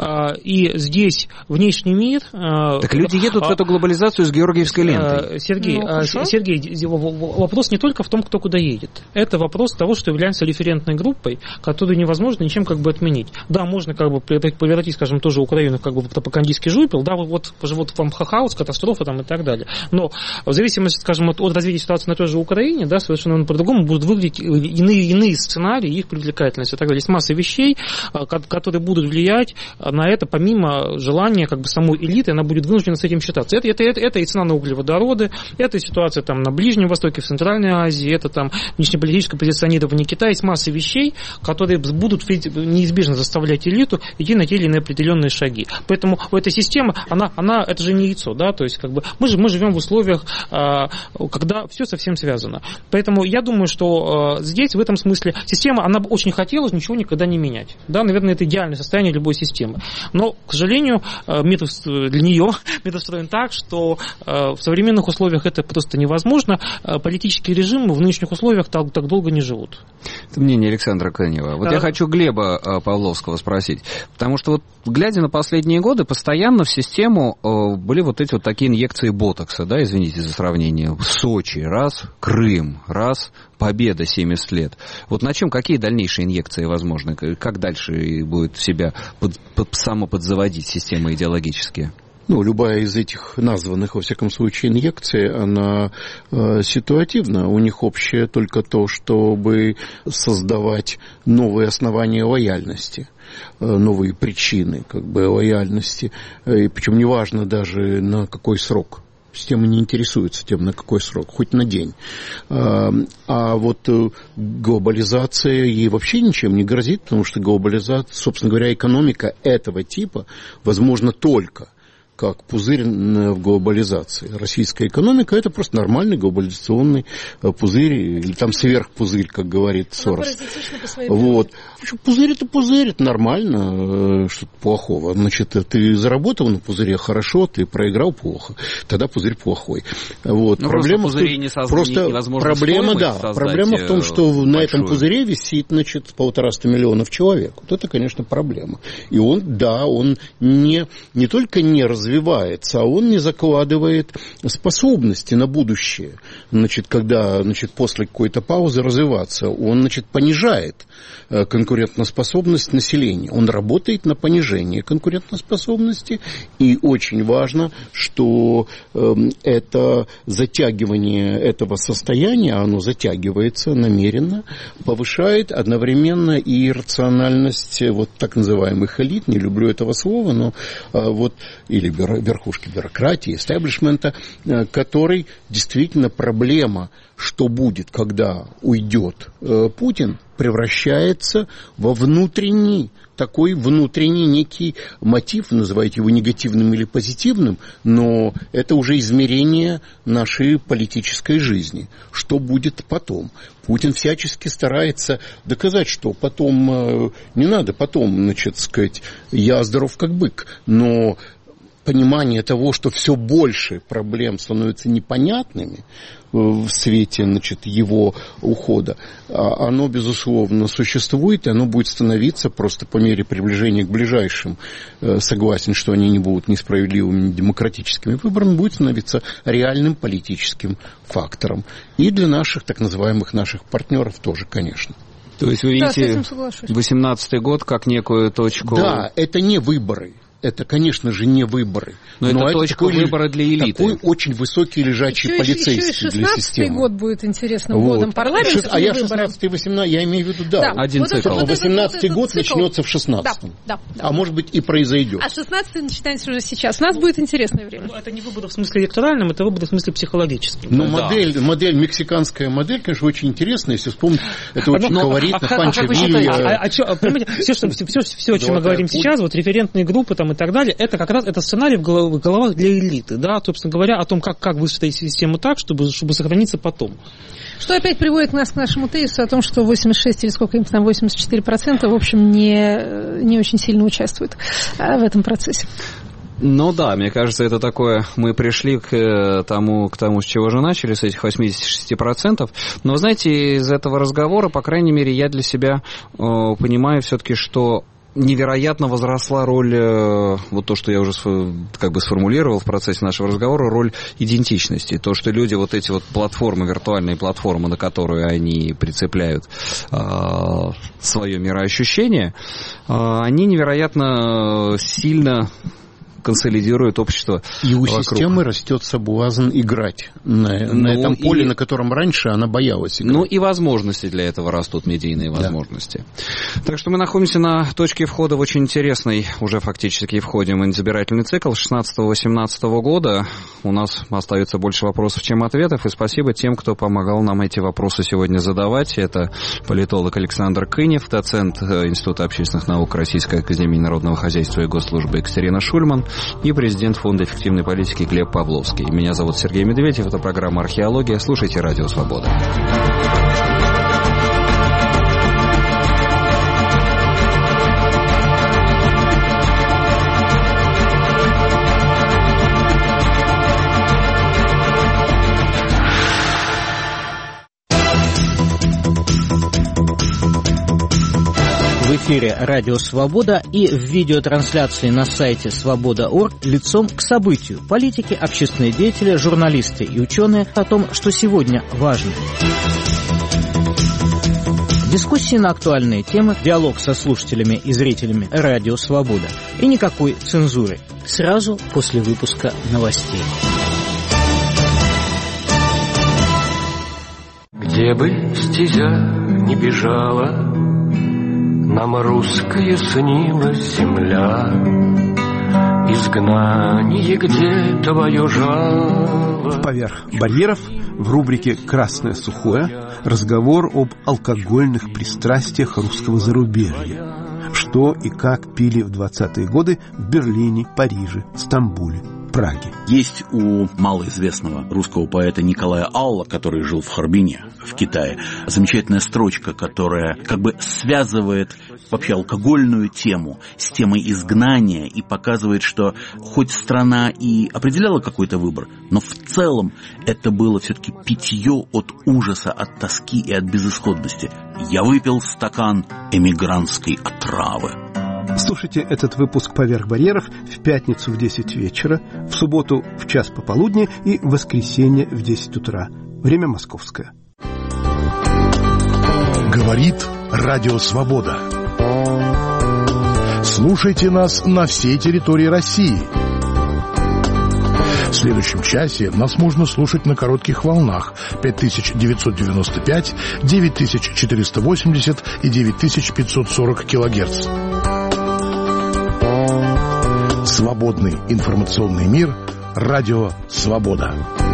И здесь внешний мир... Так люди едут в эту глобализацию с георгиевской лентой. Сергей, вопрос не только в том, кто куда едет. Это вопрос того, что является референтной группой, которую невозможно ничем как бы отменить. Да, можно как бы превратить, скажем, тоже Украину как бы в пропагандистский жупел, да, вот вам хаос, катастрофа там так далее. Но в зависимости, скажем, от развития ситуации на той же Украине, да, совершенно по-другому будут выглядеть иные сценарии, их привлекательность и так далее. Есть масса вещей, которые будут влиять на это, помимо желания как бы самой элиты, она будет вынуждена с этим считаться. Это и цена на углеводороды, это и ситуация там на Ближнем Востоке, в Центральной Азии, это там внешнеполитическое позиционирование Китая. Есть масса вещей, которые будут неизбежно заставлять элиту идти на те или иные определенные шаги. Поэтому эта система, она это же не яйцо, да, то есть как бы мы живем в условиях, когда все совсем связано. Поэтому я думаю, что здесь в этом смысле система, она бы очень хотела ничего никогда не менять. Да, наверное, это идеальное состояние любой системы. Но, к сожалению, для нее метод строен так, что в современных условиях это просто невозможно. Политические режимы в нынешних условиях так долго не живут. Это мнение Александра Канева. Вот я хочу Глеба Павловского спросить. Потому что вот, глядя на последние годы, постоянно в систему были вот эти вот такие инъекции ботокса, да, извините за сравнение. Сочи, раз, Крым, раз, победа 70 лет. Вот на чем, какие дальнейшие инъекции возможны? Как дальше будет себя самоподзаводить система идеологические? Ну, любая из этих названных, во всяком случае, инъекций, она ситуативна. У них общее только то, чтобы создавать новые основания лояльности, новые причины как бы лояльности. И причем неважно даже на какой срок. Система не интересуется тем, на какой срок, хоть на день. А вот глобализация ей вообще ничем не грозит, потому что глобализация, собственно говоря, экономика этого типа возможна только как пузырь в глобализации. Российская экономика – это просто нормальный глобализационный пузырь, или там сверхпузырь, как говорит Сорос. Вот. Пузырь – это пузырь, это нормально, что-то плохого. Значит, ты заработал на пузыре хорошо, ты проиграл плохо, тогда пузырь плохой. Вот. Проблема в том, что на этом пузыре висит, значит, 150 миллионов человек. Вот это, конечно, проблема. И он не только не развивается, а он не закладывает способности на будущее. Значит, когда, после какой-то паузы развиваться, он, понижает конкурентоспособность населения. Он работает на понижение конкурентоспособности, и очень важно, что это затягивание этого состояния, оно затягивается намеренно, повышает одновременно и рациональность вот так называемых элит, не люблю этого слова, но вот или верхушки бюрократии, истеблишмента, который действительно проблема, что будет, когда уйдет Путин, превращается во внутренний некий мотив, называйте его негативным или позитивным, но это уже измерение нашей политической жизни. Что будет потом? Путин всячески старается доказать, что потом не надо, сказать, я здоров как бык, но понимание того, что все больше проблем становятся непонятными в свете, его ухода, оно, безусловно, существует, и оно будет становиться просто по мере приближения к ближайшим, согласен, что они не будут несправедливыми демократическими выборами, будет становиться реальным политическим фактором. И для наших, так называемых наших партнеров тоже, конечно. То есть вы видите 18-й год как некую точку... Да, это не выборы. Это, конечно же, не выборы. Но это точка выбора для элиты. Такой очень высокий лежачий полицейский для системы. 16-й год будет интересным годом парламента. А я 16-й, 18-й, я имею в виду, да. Один цикл. 18-й год начнется в 16-м. Да. А может быть и произойдет. А 16-й начинается уже сейчас. У нас будет интересное время. Это не выборы в смысле электоральном, это выборы в смысле психологическом. Но модель, мексиканская модель, конечно, очень интересная. Если вспомнить, это очень колоритно. Панчо Вилья. Все, о чем мы говорим сейчас, вот референтные группы там и так далее, это как раз это сценарий в головах для элиты, да, собственно говоря, о том, как выстроить систему так, чтобы сохраниться потом. Что опять приводит нас к нашему тезису о том, что 86 или сколько им там, 84%, в общем, не очень сильно участвуют в этом процессе. Ну да, мне кажется, это такое, мы пришли к тому, с чего же начали, с этих 86%. Но, знаете, из этого разговора, по крайней мере, я для себя понимаю все-таки, что невероятно возросла роль, вот то, что я уже сформулировал в процессе нашего разговора, роль идентичности. То, что люди, вот эти вот платформы, виртуальные платформы, на которые они прицепляют свое мироощущение, они невероятно сильно консолидирует общество. И у вокруг. системы растет соблазн играть на этом поле, на котором раньше она боялась играть. Ну и возможности для этого растут, медийные возможности. Да. Так что мы находимся на точке входа в очень интересный, уже фактически входим в избирательный цикл 16-18 года. У нас остается больше вопросов, чем ответов, и спасибо тем, кто помогал нам эти вопросы сегодня задавать. Это политолог Александр Кынев, доцент Института общественных наук Российской академии народного хозяйства и госслужбы Екатерина Шульман и президент Фонда эффективной политики Глеб Павловский. Меня зовут Сергей Медведев, это программа «Археология». Слушайте «Радио Свобода». В эфире «Радио Свобода» и в видеотрансляции на сайте свобода.орг лицом к событию. Политики, общественные деятели, журналисты и ученые о том, что сегодня важно. Дискуссии на актуальные темы, диалог со слушателями и зрителями «Радио Свобода». И никакой цензуры. Сразу после выпуска новостей. Где бы стезя не бежала, нам русская снилась земля. Изгнание, где твое жало. Поверх барьеров в рубрике «Красное сухое» разговор об алкогольных пристрастиях русского зарубежья. Что и как пили в 20-е годы в Берлине, Париже, Стамбуле, Праге. Есть у малоизвестного русского поэта Николая Алла, который жил в Харбине, в Китае, замечательная строчка, которая как бы связывает вообще алкогольную тему с темой изгнания и показывает, что хоть страна и определяла какой-то выбор, но в целом это было все-таки питье от ужаса, от тоски и от безысходности. Я выпил стакан эмигрантской отравы. Слушайте этот выпуск «Поверх барьеров» в пятницу в 10 вечера, в субботу в час пополудни и в воскресенье в 10 утра. Время московское. Говорит Радио Свобода. Слушайте нас на всей территории России. В следующем часе нас можно слушать на коротких волнах 5995, 9480 и 9540 килогерц. Свободный информационный мир. Радио Свобода.